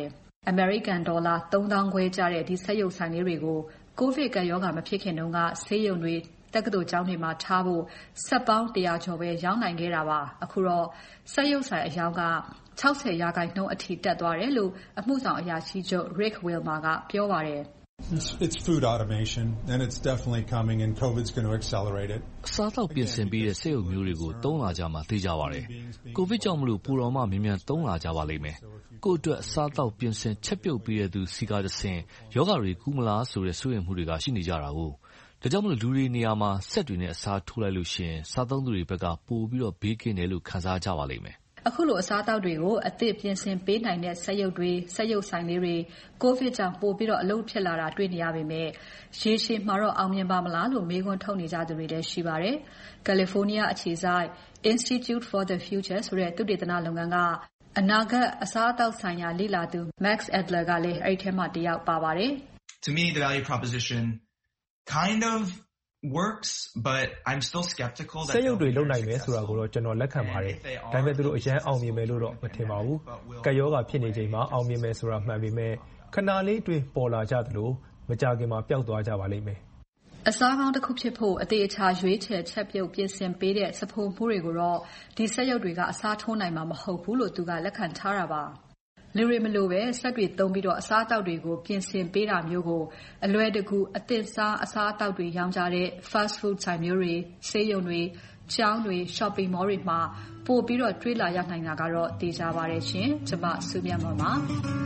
အမေရိကန်ဒေါ်လာသုံးသောင်းခွဲကျတဲ့ဒီစက်ရုပ်ဆိုင်လေးတွေကိုကိုဗစ်ကပ်ရောဂါမဖြစ်ခင်တုန်းကဆေးရုံတွေတက္ကသိုလ်ကျောင်းတွေမှာထားဖို့စက်ပေါင်းတရာကျော်ပဲရောင်းနိုင်ခဲ့တာပါ။အခုတော့စက်ရုပ်ဆိုင်အရောင်းက၆၀ရာခိုင်နှုန်းအထိတက်သွားတယ်လို့အမှုဆောင်အရာရှိချုပ် Rick Wilmer ကပြောပါတယ်။ It's, it's food automation, and it's definitely coming, and COVID's going to accelerate it. အစားအသောက်ပြင်ဆင်ပေးတဲ့စက်ရုပ်မျိုးတွေကိုသုံးလာကြမှာသိကြပါတယ်။ ကိုဗစ်ကြောင့်မလို့ပူတော်မှမြန်မြန်သုံးလာကြပါလိမ့်မယ်။ကိုယ့်အတွက်အစားအသောက်ပြင်ဆင်ချက်ပြုတ်ပေးတဲ့သူစီကတဆင်ယောဂတွေကူးမလားဆိုတဲ့စိုးရိမ်မှုတွေကရှိနေကြတာကို။ဒါကြောင့်မလို့လူတွေနေရာမှာစက်တွေနဲ့အစားထိုးလိုက်လို့ရှိရင်စားသုံးသူတွေဘက်ကပိုပြီးတော့ဘေးကင်းတယ်လို့ခံစားကြပါလိမ့်မယ်။အခုလိုအစားအသောက်တွေကိုအသစ်ပြင်ဆင်ပေးနိုင်တဲ့စက်ရုပ်တွေစက်ရုပ်ဆိုင်လေးတွေကိုဗစ်ကြောင့်ပိုပြီးတော့အလုပ်ဖြစ်လာတာတွေ့နေရပေမဲ့ရေရှည်မှာတော့အောင်မြင်ပါမလားလို့မေးခွန်းထုတ်နေကြသူတွေလည်းရှိပါတယ်။ California အခြေစိုက် Institute for the Future ဆိုတဲ့သုတေသနလုပ်ငန်းကအနာဂတ်အစားအသောက်ဆိုင်ရာလေ့လာသူ Max Adler ကလည်းအဲ့ဒီထဲမှာတယောက်ပါပါတယ်။ To me the value proposition kind of works but I'm still skeptical that စက်ရုပ်တွေလုပ်နိုင်မယ်ဆိုတာကိုတော့ကျွန်တော်လက်ခံပါတယ်။ဒါပေမဲ့သူတို့အရန်အောင်မြင်မယ်လို့တော့မထင်ပါဘူး။ကပ်ရောဂါဖြစ်နေချိန်မှာအောင်မြင်မယ်ဆိုတာမှန်ပေမဲ့ခဏလေးတွင်ပေါ်လာကြသလိုမကြခင်မှာပျောက်သွားကြပါလိမ့်မယ်။အစားကောင်းတစ်ခုဖြစ်ဖို့အသေးအချာရွေးချယ်ချက်ပြုတ်ပြင်ဆင်ပေးတဲ့စဖိုမှုတွေကိုတော့ဒီစက်ရုပ်တွေကအစားထိုးနိုင်မှာမဟုတ်ဘူးလို့သူကလက်ခံထားတာပါ။လူတွေမလိုပဲစက်တွေသုံးပြီးတော့အစားအသောက်တွေကိုပြင်ဆင်ပေးတာမျိုးကိုအလွယ်တကူအသစ်စားအစားအသောက်တွေရောင်းကြတဲ့ fast food ဆိုင်မျိုးတွေဆေးရုံတွေကျောင်းတွေ shopping mall တွေမှာပို့ပြီးတော့တွေးလာရနိုင်တာကတော့သိကြပါတယ်ရှင်။ကျွန်မစုမြတ်မော်ပါ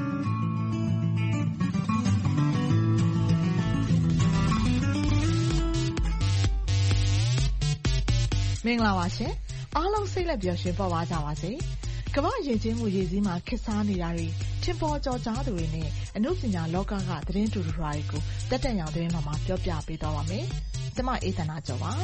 မင်္ဂလာပါရှင်အားလုံးစိတ်လက်ပျော်ရွှင်ပေါ်ပါကြပါစေကမ္ဘာယဉ်ကျေးမှုရည်စည်းမှာခေတ်စားနေတာတွေထင်ပေါ်ကျော်ကြားသူတွေနဲ့အမှုပညာလောကကသတင်းတူတူတွေကိုတက်တက်ရောင်သတင်းမှာပြောပြပေးသွားပါမယ်ကျွန်မအေးသနာကျော်ပါ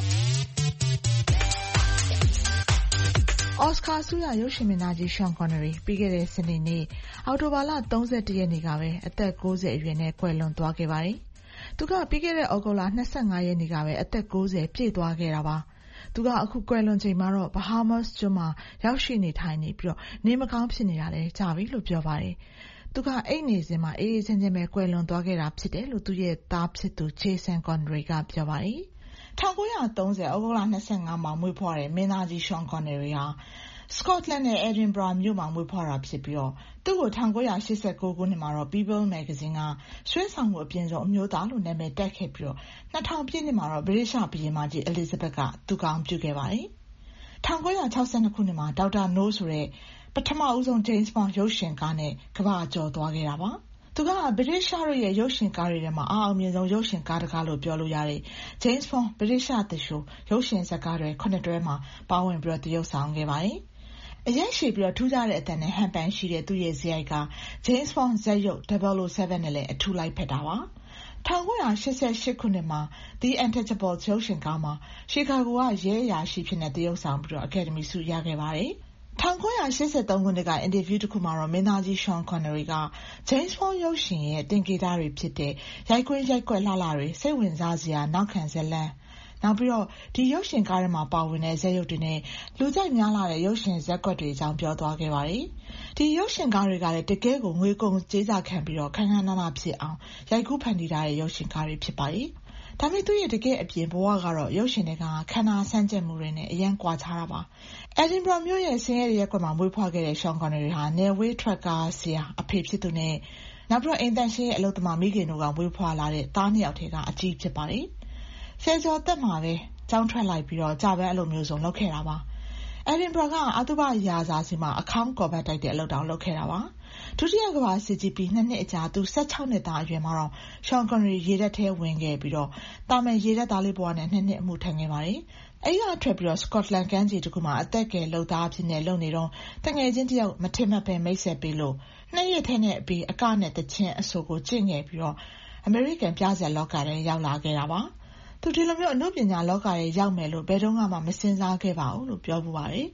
အော်စကာဆုရရုပ်ရှင်မင်းသားကြီးရှွန်ကွန်နရီပြီးခဲ့တဲ့စနေနေ့အောက်တိုဘာလ၃၁ရက်နေ့ကပဲအသက်၉၀အရွယ်နဲ့ကွယ်လွန်သွားခဲ့ပါတယ်သူကပြီးခဲ့တဲ့ဩဂုတ်လ၂၅ရက်နေ့ကပဲအသက်၉၀ပြည့်သွားခဲ့တာပါသူကအခုကွယ်လွန်ချိန်မှာတော့ Bahamas ကျွန်းမှာရောက်ရှိနေထိုင်နေပြီးတော့နေမကောင်းဖြစ်နေတာလည်းကြာပြီလို့ပြောပါတယ်။သူကအိတ်နေစဉ်မှာအေးအေးချမ်းချမ်းပဲကွယ်လွန်သွားခဲ့တာဖြစ်တယ်လို့သူရဲ့သားဖြစ်သူ Jason Connery ကပြောပါတယ်။၁၉၃၀ဩဂုတ်လ၂၅မှာမွေးဖွားတဲ့မင်းသားကြီး Sean Connery ဟာ Scotland နဲ့ Edinburgh မြို့မှာမွေးဖွားတာဖြစ်ပြီးတော့သူ့ကို၁၉၈၉ခုနှစ်မှာတော့ People Magazine ကဆွဲဆောင်မှုအပြင်ဆုံးအမျိုးသားလို့နာမည်တက်ခဲ့ပြီးတော့၂၀၀၀ပြည့်နှစ်မှာတော့ဗြိတိသျှဘုရင်မကြီး Elizabeth ကသူ့ကောင်းပြုခဲ့ပါတယ်။၁၉၆၂ခုနှစ်မှာ Doctor No ဆိုတဲ့ပထမဦးဆုံး James Bond ရုပ်ရှင်ကားနဲ့ကမ္ဘာကျော်သွားခဲ့တာပါ။သူကဗြိတိသျှတို့ရဲ့ရုပ်ရှင်ကားတွေထဲမှာအအောင်မြင်ဆုံးရုပ်ရှင်ကားတကားလို့ပြောလို့ရတဲ့ James Bond ဗြိတိသျှသရှိုရုပ်ရှင်ဇာတ်ကားတွေခုနှစ်တွဲမှာပါဝင်ပြီးတော့သရုပ်ဆောင်ခဲ့ပါတယ်။အရင်ရှိပြီးတော့ထူးခြားတဲ့အတန်နဲ့ဟန်ပန်ရှိတဲ့သူ့ရဲ့ဇာတ်က James Bond ဇာတ်ရုပ်double oh sevenနဲ့လည်းအထူးလိုက်ဖက်တာပါ၁၉၈၈ခုနှစ်မှာ The Untouchables ရုပ်ရှင်ကားမှာရှီကာဂိုကရဲအရာရှိဖြစ်နေသရုပ်ဆောင်ပြီးတော့ Academy ဆုရခဲ့ပါတယ်၁၉၈၃ခုနှစ်ကအင်တာဗျူးတစ်ခုမှာတော့မင်းသားကြီး Sean Connery က James Bond ရုပ်ရှင်ရဲ့သင်္ကေတတွေဖြစ်တဲ့ရိုက်ကွင်းရိုက်ကွက်လှလှတွေစိတ်ဝင်စားစရာနောက်ခံဇာတ်လမ်းနောက်ပြီးတော့ဒီရုပ်ရှင်ကားထဲမှာပါဝင်တဲ့ဇာတ်ရုပ်တွေနဲ့လူကြိုက်များလာတဲ့ရုပ်ရှင်ဇာတ်ကွက်တွေအကြောင်းပြောသွားခဲ့ပါတယ်။ဒီရုပ်ရှင်ကားတွေကလည်းတကယ်ကိုငွေကုန်ကြေးစားခံပြီးတော့ခန်းခန်းနာနာဖြစ်အောင်ရိုက်ကူးဖန်တီးထားတဲ့ရုပ်ရှင်ကားတွေဖြစ်ပါတယ်။ဒါပေမဲ့သူ့ရဲ့တကယ်အပြင်ဘဝကတော့ရုပ်ရှင်တွေကခန္ဓာဆန်းကျက်မှုတွေနဲ့အရန်ကွာခြားတာပါ။ Edinburgh မြို့ရဲ့ဆင်းရဲရက်ကွက်မှာမွေးဖွားခဲ့တဲ့ Sean Connery ဟာနယ်ဝေးထရက်ကားဆရာအဖေဖြစ်သူနဲ့နောက်ပြီးတော့အိမ်သန့်ရှင်းရဲ့အလုပ်သမားမိခင်တို့ကမွေးဖွားလာတဲ့သားနှစ်ယောက်ထဲကအကြီးဖြစ်ပါတယ်။ဆယ်ကျော်သက်မှာပဲကျောင်းထွက်လိုက်ပြီးတော့ကြာပန်းအလုပ်မျိုးစုံလုပ်ခဲ့တာပါ။ Edinburgh ကအသုဘရာဇာစီမှာအခေါင်းကော်ဘတ်တိုက်တဲ့အလုပ်တောင်လုပ်ခဲ့တာပါ။ဒုတိယကမ္ဘာစစ်ကြီးပြီးနှစ်နှစ်အကြာသူ၁၆နှစ်သားအရွယ်မှာတော့ Sean Connery ရေတပ်ထဲဝင်ခဲ့ပြီးတော့တာမန်ရေတပ်သားလေးဘဝနဲ့နှစ်နှစ်အမှုထမ်းခဲ့ပါတယ်။အဲဒီကထွက်ပြီးတော့ Scotland ကမ်းခြေတစ်ခုမှာအသက်ကယ်လုပ်သားအဖြစ်နဲ့လုပ်နေတော့တငယ်ချင်းတယောက်မထင်မှတ်ပဲမိတ်ဆက်ပေးလို့နှစ်ရက်ထဲနဲ့အပြီးအကနဲ့တချင်းအဆိုကိုကျင့်ခဲ့ပြီးတော့အမေရိကန်ပြဇာတ်လောကထဲရောက်လာခဲ့တာပါ။သူဒီလိုမျိုးအနုပညာလောကထဲရောက်မယ်လို့ဘယ်တော့မှမစဉ်းစားခဲ့ပါဘူးလို့ပြောပူပါတယ်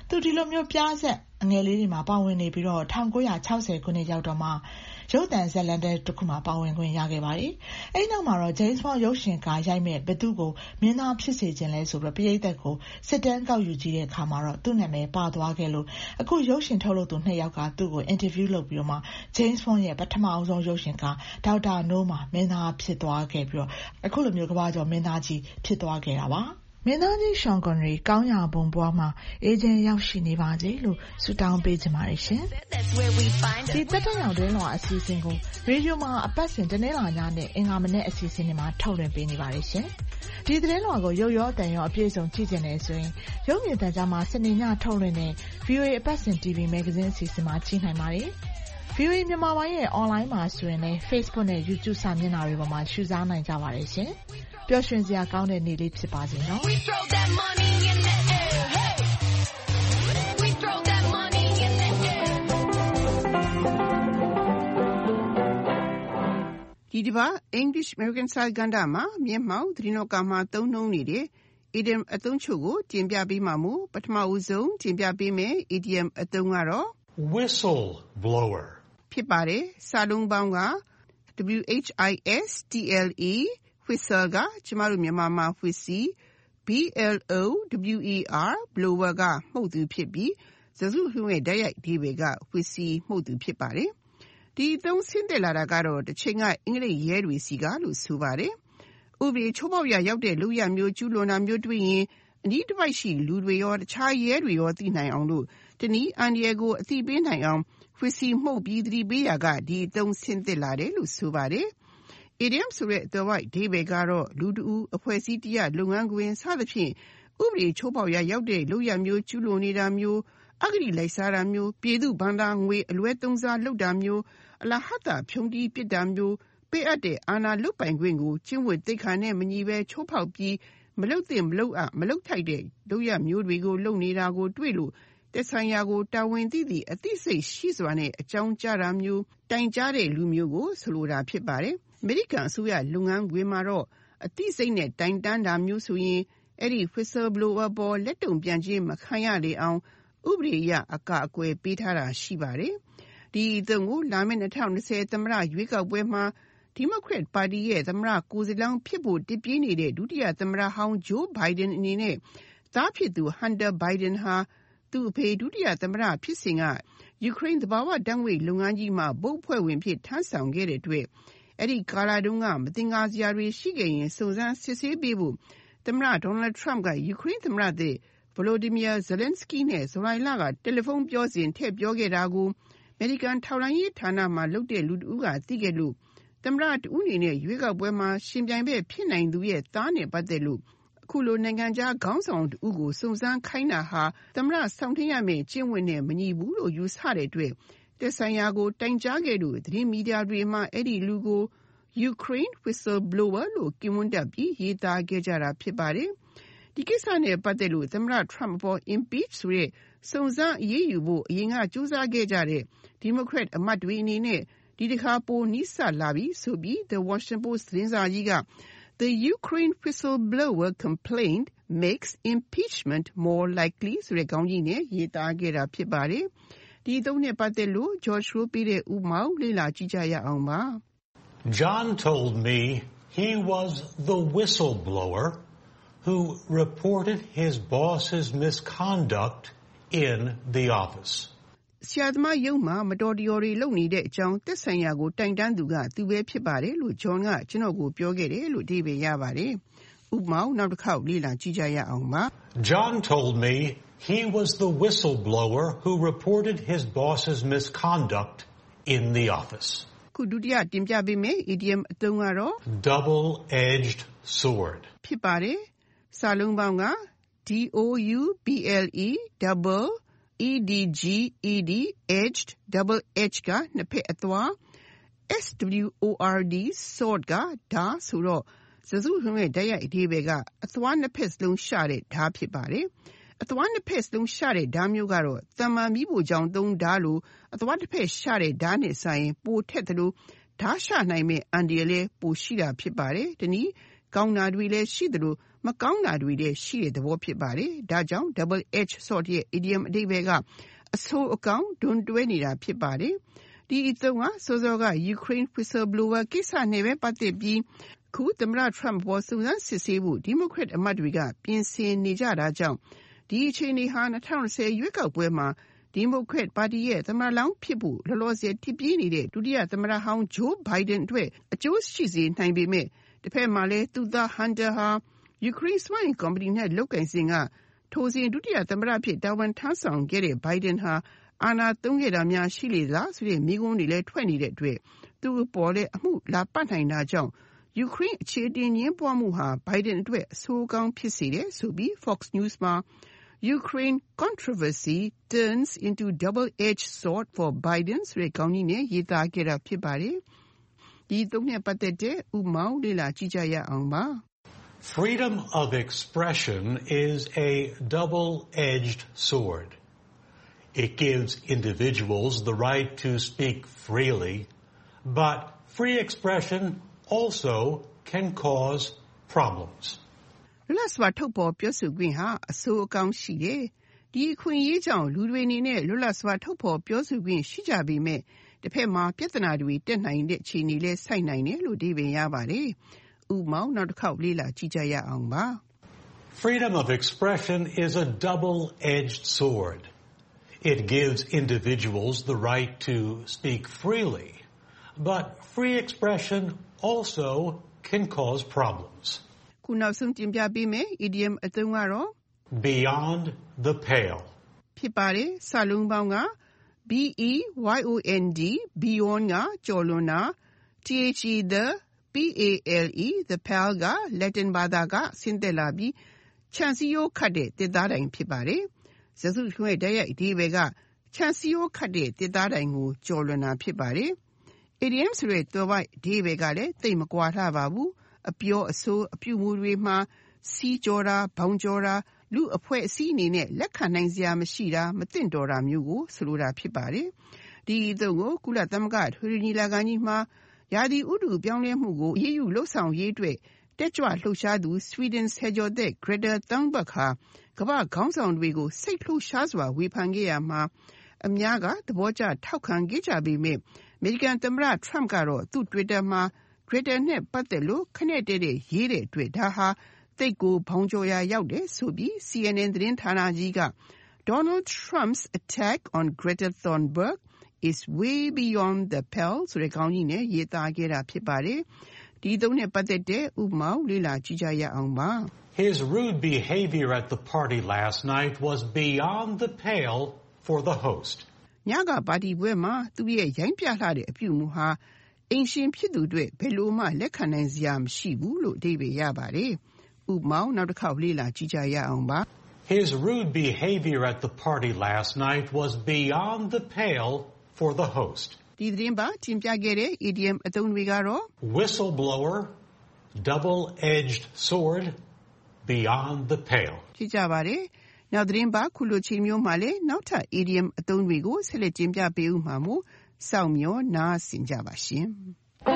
သူဒီလိုမျိုးပြားဆက်အငယ်လေးတွေမှာပါဝင်နေပြီးတော့၁၉၆၀ခုနှစ်ရောက်တော့မှရုပ်သံဇာတ်လမ်းတစ်ခုမှာပါဝင်ခွင့်ရခဲ့ပါတယ်။အဲဒီနောက်မှာတော့ James Bond ရုပ်ရှင်ကားရိုက်မဲ့ဘယ်သူကိုမင်းသားဖြစ်စေခြင်းလဲဆိုပြီးပရိသတ်ကိုစစ်တမ်းကောက်ယူကြည့်တဲ့အခါမှာတော့သူ့နာမည်ပါသွားခဲ့လို့အခုရုပ်ရှင်ထုတ်လုပ်သူနှစ်ယောက်ကသူ့ကို interview လုပ်ပြီးတော့မှ James Bond ရဲ့ပထမအဆုံးရုပ်ရှင်ကားဒေါက်တာနိုးမှာမင်းသားဖြစ်သွားခဲ့ပြီးတော့အခုလိုမျိုးကမ္ဘာကျော်မင်းသားကြီးဖြစ်သွားခဲ့တာပါ။မင်းသားကြီး Sean Connery ကောင်းရာဘုံဘွားမှာအေဂျင့်ရောက်ရှိနေပါစေလို့ဆုတောင်းပေးချင်ပါတယ်ရှင်။ဒီတက်တဲ့ရောက်တဲ့လောအစီအစဉ်ကိုရေဒီယိုမှာအပတ်စဉ်တနင်္လာညနဲ့အင်္ဂါမနေ့အစီအစဉ်တွေမှာထုတ်လွှင့်ပေးနေပါတယ်ရှင်။ဒီသတင်းလွှာကိုရုပ်ရောအသံရောအပြည့်အစုံကြည့်ချင်တယ်ဆိုရင်ရုပ်မြင်သံကြားမှာစနေညထုတ်လွှင့်တဲ့ ဗွီအိုအေ အပတ်စဉ် တီဗီ Magazine အစီအစဉ်မှာကြည့်နိုင်ပါတယ်။ဗွီအိုအေ မြန်မာပိုင်းရဲ့ online မှာဆိုရင်လည်း Facebook နဲ့ YouTube စာမျက်နှာတွေပေါ်မှာရှုစားနိုင်ကြပါတယ်ရှင်။ပျော်ရွှင်စရာကောင်းတဲ့နေ့လေးဖြစ်ပါစေနော်။ဒီတစ်ပတ် English American Style ကဏ္ဍမှာမျက်မှောက်သတင်းတော်ကမှာသုံးနှုန်းနေတဲ့ idiom အသုံးချုပ်ကိုတင်ပြပေးမှာမို့ပထမဦးဆုံးတင်ပြပေးမယ် idiom အသုံးကတော့ whistle blower ဖြစ်ပါတယ်။စာလုံးပေါင်းက W H I S T L E whistle ကကျမတို့မြန်မာမှာ whistle B L O W E R blower ကမှုတ်သူဖြစ်ပြီးစကားစုတခုလုံးရဲ့တိုက်ရိုက်အဓိပ္ပာယ်က whistle မှုတ်သူဖြစ်ပါတယ်။ဒီအသုံးဆင်းသက်လာတာကတော့တစ်ချိန်ကအင်္ဂလိပ်ရဲတွေစီကလို့ဆိုပါတယ်။ဥပဒေချိုးဖောက်ရာရောက်တဲ့လုပ်ရမျိုးကျူးလွန်တာမျိုးတွေ့ရင်အနီးတစ်ပိုက်ရှိလူတွေရောတခြားရဲတွေရောသိနိုင်အောင်လို့တနည်းအန်ဒီယေကိုအသိပေးနိုင်အောင်whistle မှုတ်ပြီးသတိပေးရာကဒီအသုံးဆင်းသက်လာတယ်လို့ဆိုပါတယ်။ idiom ဆိုတဲ့အသွယ်ဝိုက်အဓိပ္ပာယ်ကတော့လူတဦးအဖွဲ့အစည်းတရပ်လုပ်ငန်းခွင်စသဖြင့်ဥပဒေချိုးဖောက်ရာရောက်တဲ့လုပ်ရမျိုးကျူးလွန်နေတာမျိုးအဂတိလိုက်စားတာမျိုးပြည်သူဘဏ္ဍာငွေအလွဲသုံးစားလုပ်တာမျိုးအလဟဿဖြုံးတီးပစ်တာမျိုးပေးအပ်တဲ့အာဏာလုတ်ပိုင်ခွင့်ကိုကျင့်ဝတ်သိက္ခာနဲ့မညီဘဲချိုးဖောက်ပြီးမလုတ်သင့်မလုတ်အပ်မလုတ်ထိုက်တဲ့လုပ်ရမျိုးတွေကိုလုပ်နေတာကိုတွေ့လို့သက်ဆိုင်ရာကိုတာဝန်သိသည့်အသိစိတ်ရှိစွာနဲ့အကြောင်းကြားတာမျိုးတိုင်ကြားတဲ့လူမျိုးကိုဆိုလိုတာဖြစ်ပါတယ်။အမေရိကန်အစိုးရလုပ်ငန်းခွင်မှာတော့အသိစိတ်နဲ့တိုင်တန်းတာမျိုးဆိုရင်အဲ့ဒီ whistle blower ပေါ်လက်တုံပြန်ခြင်းမခံရလေအောင်ဥပဒေအရအကာအကွယ်ပေးထားတာရှိပါတယ်။ဒီအသုံးကိုလာမယ့်၂၀၂၀သမ္မတရွေးကောက်ပွဲမှာဒီမိုကရက်ပါတီရဲ့သမ္မတကိုယ်စားလှယ်ဖြစ်ဖို့တပြေးနေတဲ့ဒုတိယသမ္မတဟောင်းဂျိုးဘိုင်ဒန်အနေနဲ့သားဖြစ်သူဟန်တာဘိုင်ဒန်ဟာသူ့အဖေဒုတိယသမ္မတဖြစ်စဉ်ကယူကရိန်းသဘာဝဓာတ်ငွေ့လုပ်ငန်းကြီးမှာဘုတ်ဖွဲ့ဝင်ဖြစ်ထမ်းဆောင်ခဲ့တဲ့အတွက်အဲ့ဒီကာလာတုန်းကမသင်္ကာစရာတွေရှိခဲ့ရင်စုံစမ်းစစ်ဆေးပေးဖို့သမ္မတဒေါ်နယ်ထရမ့်ကယူကရိန်းသမ္မတသစ်ဗလိုဒီမီယာဇလန်စကီနဲ့ဇူလိုင်လကတယ်လီဖုန်းပြောစဉ်ထည့်ပြောခဲ့တာကိုအမေရိကန်ထောက်လှမ်းရေးဌာနမှလုပ်တဲ့လူတဦးကသိခဲ့လို့သမ္မတတဦးအနေနဲ့ရွေးကောက်ပွဲမှာရှင်ပြိုင်ဘက်ဖြစ်နိုင်သူရဲ့သားနဲ့ပတ်သက်လို့အခုလိုနိုင်ငံခြားခေါင်းဆောင်တဦးကိုစုံစမ်းခိုင်းတာဟာသမ္မတဆောင်ထင်းရမယ့်ကျင့်ဝတ်နဲ့မညီဘူးလို့ယူဆတဲ့အတွက်သက်ဆိုင်ရာကိုတိုင်ကြားခဲ့လို့သတင်းမီဒီယာတွေမှာအဲ့ဒီလူကို Ukraine whistleblower လို့ကင်မွန်းတပ်ပြီးရေးသားခဲ့ကြတာဖြစ်ပါတယ်။ဒီကိစ္စနဲ့ပတ်သက်လို့သမ္မတ Trump ပေါ် impeach ဆိုတဲ့စုံစမ်းအရေးယူဖို့အရင်ကကြိုးစားခဲ့ကြတဲ့ Democrat အမတ်တွေအနေနဲ့ဒီတစ်ခါပိုနီးစပ်လာပြီဆိုပြီး The Washington Post သတင်းစာကြီးကThe Ukraine whistleblower complaint makes impeachment more likely ဆိုတဲ့ခေါင်းကြီးနဲ့ရေးသားခဲ့တာဖြစ်ပါတယ်။ဒီသုံးနဲ့ပတ်သက်လို့ George Rowe ပေးတဲ့ဥပမာကိုလေ့လာကြည့်ကြရအောင်ပါ။ John told me he was the whistleblower who reported his boss's misconduct in the office. ဆရာသမားရုံးမှာမတော်တရော်တွေလုပ်နေတဲ့အကြောင်းသက်ဆိုင်ရာကိုတိုင်တန်းသူကသူပဲဖြစ်ပါတယ်လို့ John ကကျွန်တော်ကိုပြောခဲ့တယ်လို့အဓိပ္ပာယ်ရပါတယ်။ဥပမာနောက်တစ်ခေါက်လေ့လာကြည့်ကြရအောင်ပါ။ John told me he was the whistleblower who reported his boss's misconduct in the office. ခုဒုတိယတင်ပြပေးမယ် idiom အသုံးကတော့ double-edged sword ဖြစ်ပါတယ်။စာလုံးပေါင်းက D O U B L E double E D G E D edged double edge ကနှစ်ဖက်အသွား S W O R D sword ကဓာတ်ဆိုတော့စကားစုတခုလုံးရဲ့တိုက်ရိုက်အဓိပ္ပာယ်ကအသွားနှစ်ဖက်စလုံးရှတဲ့ဓာတ်ဖြစ်ပါတယ်။အသွားနှစ်ဖက်စလုံးရှတဲ့ဓာတ်မျိုးကတော့သမ္မာမီးဖိုချောင်သုံးဓာတ်လို့အသွားတစ်ဖက်ရှတဲ့ဓာတ်နဲ့ဆိုင်ပိုထက်သလိုဓာတ်ရှနိုင်မဲ့အန်ဒီလည်းပိုရှိတာဖြစ်ပါတယ်။ဒီနည်းကောင်းတာတွေလည်းရှိသလိုမကောင်းတာတွေလည်းရှိတဲ့သဘောဖြစ်ပါတယ်။ဒါကြောင့် double edged sword ရဲ့ idiom အဓိပ္ပာယ်ကအဆိုးအကောင်းဒွန်တွဲနေတာဖြစ်ပါတယ်။ဒီအသုံးကစောစောက Ukraine whistleblower ကိစ္စနဲ့ပဲပတ်သက်ပြီးခုသမ္မတ Trump ပေါ်စုံစမ်းစစ်ဆေးဖို့ Democrat အမတ်တွေကပြင်ဆင်နေကြတာကြောင့်ဒီအခြေအနေဟာ၂၀၂၀ရွေးကောက်ပွဲမှာ Democrat ပါတီရဲ့သမ္မတလောင်းဖြစ်ဖို့လောလောဆယ်တစ်ပြေးနေတဲ့ဒုတိယသမ္မတဟောင်း Joe Biden အတွက်အကျိုးရှိစေနိုင်ပေမဲ့တစ်ဖက်မှာလည်းသူသား Hunter ဟာ Ukraine စွမ်းအင်ကုမ္ပဏီနဲ့လုပ်ကိုင်စဉ်ကထိုစဉ်ဒုတိယသမ္မတဖြစ်တာဝန်ထမ်းဆောင်ခဲ့တဲ့ Biden ဟာအာဏာသုံးခဲ့တာများရှိလေလားဆိုတဲ့မေးခွန်းတွေလည်းထွက်နေတဲ့အတွက်သူ့ပေါ်လည်းအမှုလာပတ်နိုင်တာကြောင့် Ukraine အခြေတင်ငင်းပွားမှုဟာ Biden အတွက်အဆိုးကောင်းဖြစ်စေတယ်ဆိုပြီး Fox News မှာ Ukraine controversy turns into double-edged sword for Biden ဆိုတဲ့ခေါင်းကြီးနဲ့ရေးသားခဲ့တာဖြစ်ပါတယ်။ဒီသုံးနဲ့ပတ်သက်တဲ့ဥပမာလေ့လာကြည့်ကြရအောင်ပါ။ Freedom of expression is a double-edged sword. It gives individuals the right to speak freely, but free expression also can cause problems. လွတ်လပ်စွာထုတ်ဖော်ပြောဆိုခွင့်ဟာအဆိုးအကောင်းရှိတယ်။ဒီအခွင့်အရေးကြောင့်လူတွေအနေနဲ့လွတ်လပ်စွာထုတ်ဖော်ပြောဆိုခွင့်ရှိကြပေမဲ့တစ်ဖက်မှာပြဿနာတွေတက်နိုင်တဲ့အခြေအနေလဲဆိုက်နိုင်တယ်လို့ဒီပင်ရပါတယ်။ဥပမာနောက်တစ်ခေါက်လေ့လာကြည့်ကြရအောင်ပါ။ Freedom of expression is a double-edged sword. It gives individuals the right to speak freely, but free expression also can cause problems. ခုနောက်ဆုံးတင်ပြပေးမယ် idiom အသုံးကတော့ beyond the pale ဖြစ်ပါတယ်။စာလုံးပေါင်းက B E Y O N D beyond ကကျော်လွန်တာ T H E the P A L E the pale က Latin ဘာသာကဆင်းသက်လာပြီးခြံစည်းရိုးခတ်တဲ့တစ်သားတိုင်ဖြစ်ပါတယ်။စကားစုတခုရဲ့တိုက်ရိုက်အဓိပ္ပာယ်ကခြံစည်းရိုးခတ်တဲ့တစ်သားတိုင်ကိုကျော်လွန်တာဖြစ်ပါတယ်။ idiom ဆိုတဲ့သွယ်ဝိုက်အဓိပ္ပာယ်ကလည်းသိပ်မကွာလှပါဘူး။အပြောအဆိုအပြုမူတွေမှာစီးကြော်တာဘောင်ကြော်တာလူအဖွဲ့အစည်းအနေနဲ့လက်ခံနိုင်စရာမရှိတာမသင့်တော်တာမျိုးကိုဆိုလိုတာဖြစ်ပါတယ်။ဒီအသုံးကိုကုလသမဂ္ဂထွေထွေညီလာခံကြီးမှာရာသီဥတုပြောင်းလဲမှုကိုအရေးယူလှုပ်ဆောင်ရေးအတွက်တက်ကြွလှုပ်ရှားသူ Sweden ဆယ်ကျော်သက် Greta Thunberg ဟာကမ္ဘာ့ခေါင်းဆောင်တွေကိုစိတ်လှုပ်ရှားစွာဝေဖန်ခဲ့ရမှာအများကသဘောကျထောက်ခံခဲ့ကြပေမဲ့အမေရိကန်သမ္မတ Trump ကတော့သူ့ Twitter မှာ Greta နဲ့ပတ်သက်လို့ခနဲ့တဲတဲ့ရေးတဲ့အတွက်ဒါဟာသိပ်ကိုဘောင်ကျော်ရာရောက်တယ်ဆိုပြီး C N N သတင်းဌာနကြီးက Donald Trump's attack on Greta Thunberg is way beyond the pale ဆိုတဲ့ခေါင်းကြီးနဲ့ရေးသားခဲ့တာဖြစ်ပါတယ်။ဒီသုံးနဲ့ပတ်သက်တဲ့ဥပမာလေ့လာကြည့်ကြရအောင်ပါ။ His rude behavior at the party last night was beyond the pale for the host. ညကပါတီပွဲမှာသူရဲ့ရိုင်းပြလှတဲ့အပြုအမူဟာအိမ်ရှင်ဖြစ်သူတွေဘယ်လိုမှလက်ခံနိုင်စရာမရှိဘူးလို့အဓိပ္ပာယ်ရပါတယ်။ဥပမာနောက်တစ်ခေါက်လေ့လာကြည့်ကြရအောင်ပါ။ His rude behavior at the party last night was beyond the pale for the host. ဒီသတင်းပါတင်ပြခဲ့တဲ့ idiom အသုံးတွေကတော့ whistleblower, double-edged sword, beyond the pale. ကြည့်ကြပါတယ်။နောက်သတင်းပါခုလိုချိန်မျိုးမှာလည်းနောက်ထပ် idiom အသုံးတွေကိုဆက်လက်တင်ပြပေးဦးမှာမို့စောင့်မျှော်နားဆင်ကြပါရှင်။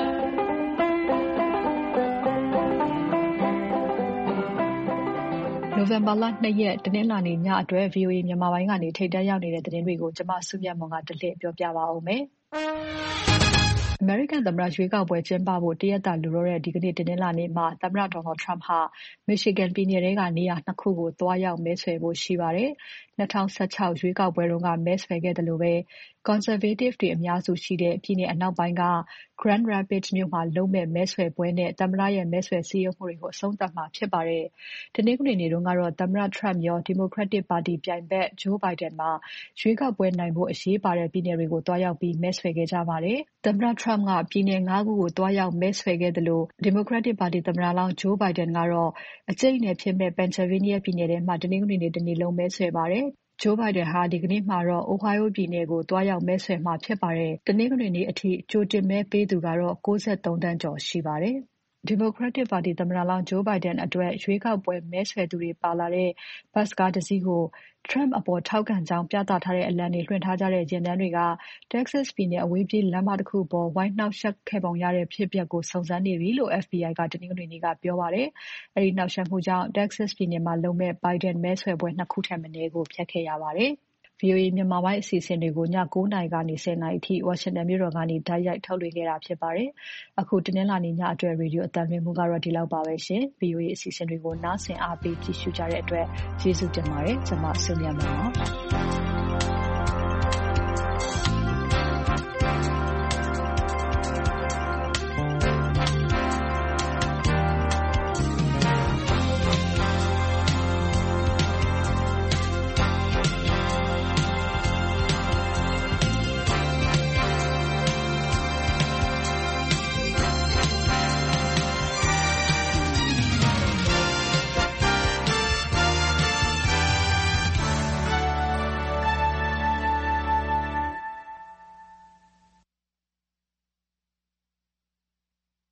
November လ နှစ် ရက်တနင်္လာနေ့ညအတွက် V O A မြန်မာပိုင်းကနေထိပ်တန်းရောက်နေတဲ့သတင်းတွေကိုကျွန်မစုမြတ်မွန်ကတလှည့်ပြောပြပါဦးမယ်။ American သမ္မတရွေးကောက်ပွဲကျင်းပဖို့တရက်တာလူတော့တဲ့ဒီကနေ့တနင်္လာနေ့မှာသမ္မတ Donald Trump ဟာ Michigan ပြည်နယ်ထဲကနေရာနှစ်ခုကိုသွားရောက်မဲဆွယ်ဖို့ရှိပါတယ်။၂၀၁၆ရွေးကောက်ပွဲတုန်းကမဲဆွယ်ခဲ့တယ်လို့ပဲ Conservative တွေအများစုရှိတဲ့ပြည်နယ်အနောက်ပိုင်းက Grand Rapids မြို့မှာလုပ်မဲ့မဲဆွယ်ပွဲနဲ့သမ္မတရဲ့မဲဆွယ်စည်းရုံးမှုတွေကိုအဆုံးသတ်မှာဖြစ်ပါတယ်။တနင်္ဂနွေနေ့တုန်းကတော့သမ္မတ Trump ရော Democratic ပါတီပြိုင်ဘက် Joe Biden မှာရွေးကောက်ပွဲနိုင်ဖို့အရေးပါတဲ့ပြည်နယ်တွေကိုတွားရောက်ပြီးမဲဆွယ်ခဲ့ကြပါတယ်။သမ္မတ Trump ကပြည်နယ်ငါးခုကိုတွားရောက်မဲဆွယ်ခဲ့တယ်လို့ Democratic ပါတီသမ္မတလောင်း Joe Biden ကတော့အကျိတ်နယ်ဖြစ်မဲ့ Pennsylvania ပြည်နယ်ထဲမှာတနင်္ဂနွေနေ့တနေ့လုံးမဲဆွယ်ပါတယ်။ Joe Biden ဟာဒီကနေ့မှာတော့ Ohio ပြည်နယ်ကိုတွားရောက်မဲဆွယ်မှာဖြစ်ပါတယ်။တနင်္ဂနွေနေ့အထိကြိုတင်မဲပေးသူကတော့၉၃သန်းကျော်ရှိပါတယ်။ Democratic Party သမ္မတလောင်း Joe Biden အတွက်ရွေးကောက်ပွဲမဲဆွယ်သူတွေပါလာတဲ့ဘတ်စ်ကားတစ်စီးကို Trump အပေါ်ထောက်ခံကြောင်းပြသထားတဲ့အလံတွေလွှင့်ထားကြတဲ့ယာဉ်တန်းတွေက Texas ပြည်နယ်အဝေးပြေးလမ်းမတစ်ခုပေါ်ဝိုင်းနှောက်ယှက်ခဲ့ပုံရတဲ့ဖြစ်ပျက်ကိုစုံစမ်းနေပြီလို့ F B I ကတနင်္ဂနွေနေ့ကပြောပါတယ်။အဲဒီနှောက်ယှက်မှုကြောင့် Texas ပြည်နယ်မှာလုပ်မဲ့ Biden မဲဆွယ်ပွဲနှစ်ခုထက်မနည်းကိုဖျက်ခဲ့ရပါတယ်။ V O A မြန်မာပိုင်းအစီအစဉ်တွေကိုည၉နာရီကနေ၁၀နာရီအထိဝါရှင်တန်မြို့တော်ကနေတိုက်ရိုက်ထုတ်လွှင့်ခဲ့တာဖြစ်ပါတယ်။အခုတနင်္လာနေ့ညအတွက်ရေဒီယိုအသံလွှင့်မှုကတော့ဒီလောက်ပါပဲရှင်။ V O A အစီအစဉ်တွေကိုနားဆင်အားပေးကြည့်ရှုကြတဲ့အတွက်ကျေးဇူးတင်ပါတယ်။ကျွန်မဆုမြတ်မွန်ပါ။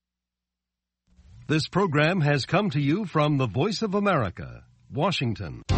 This program has come to you from the Voice of America, Washington.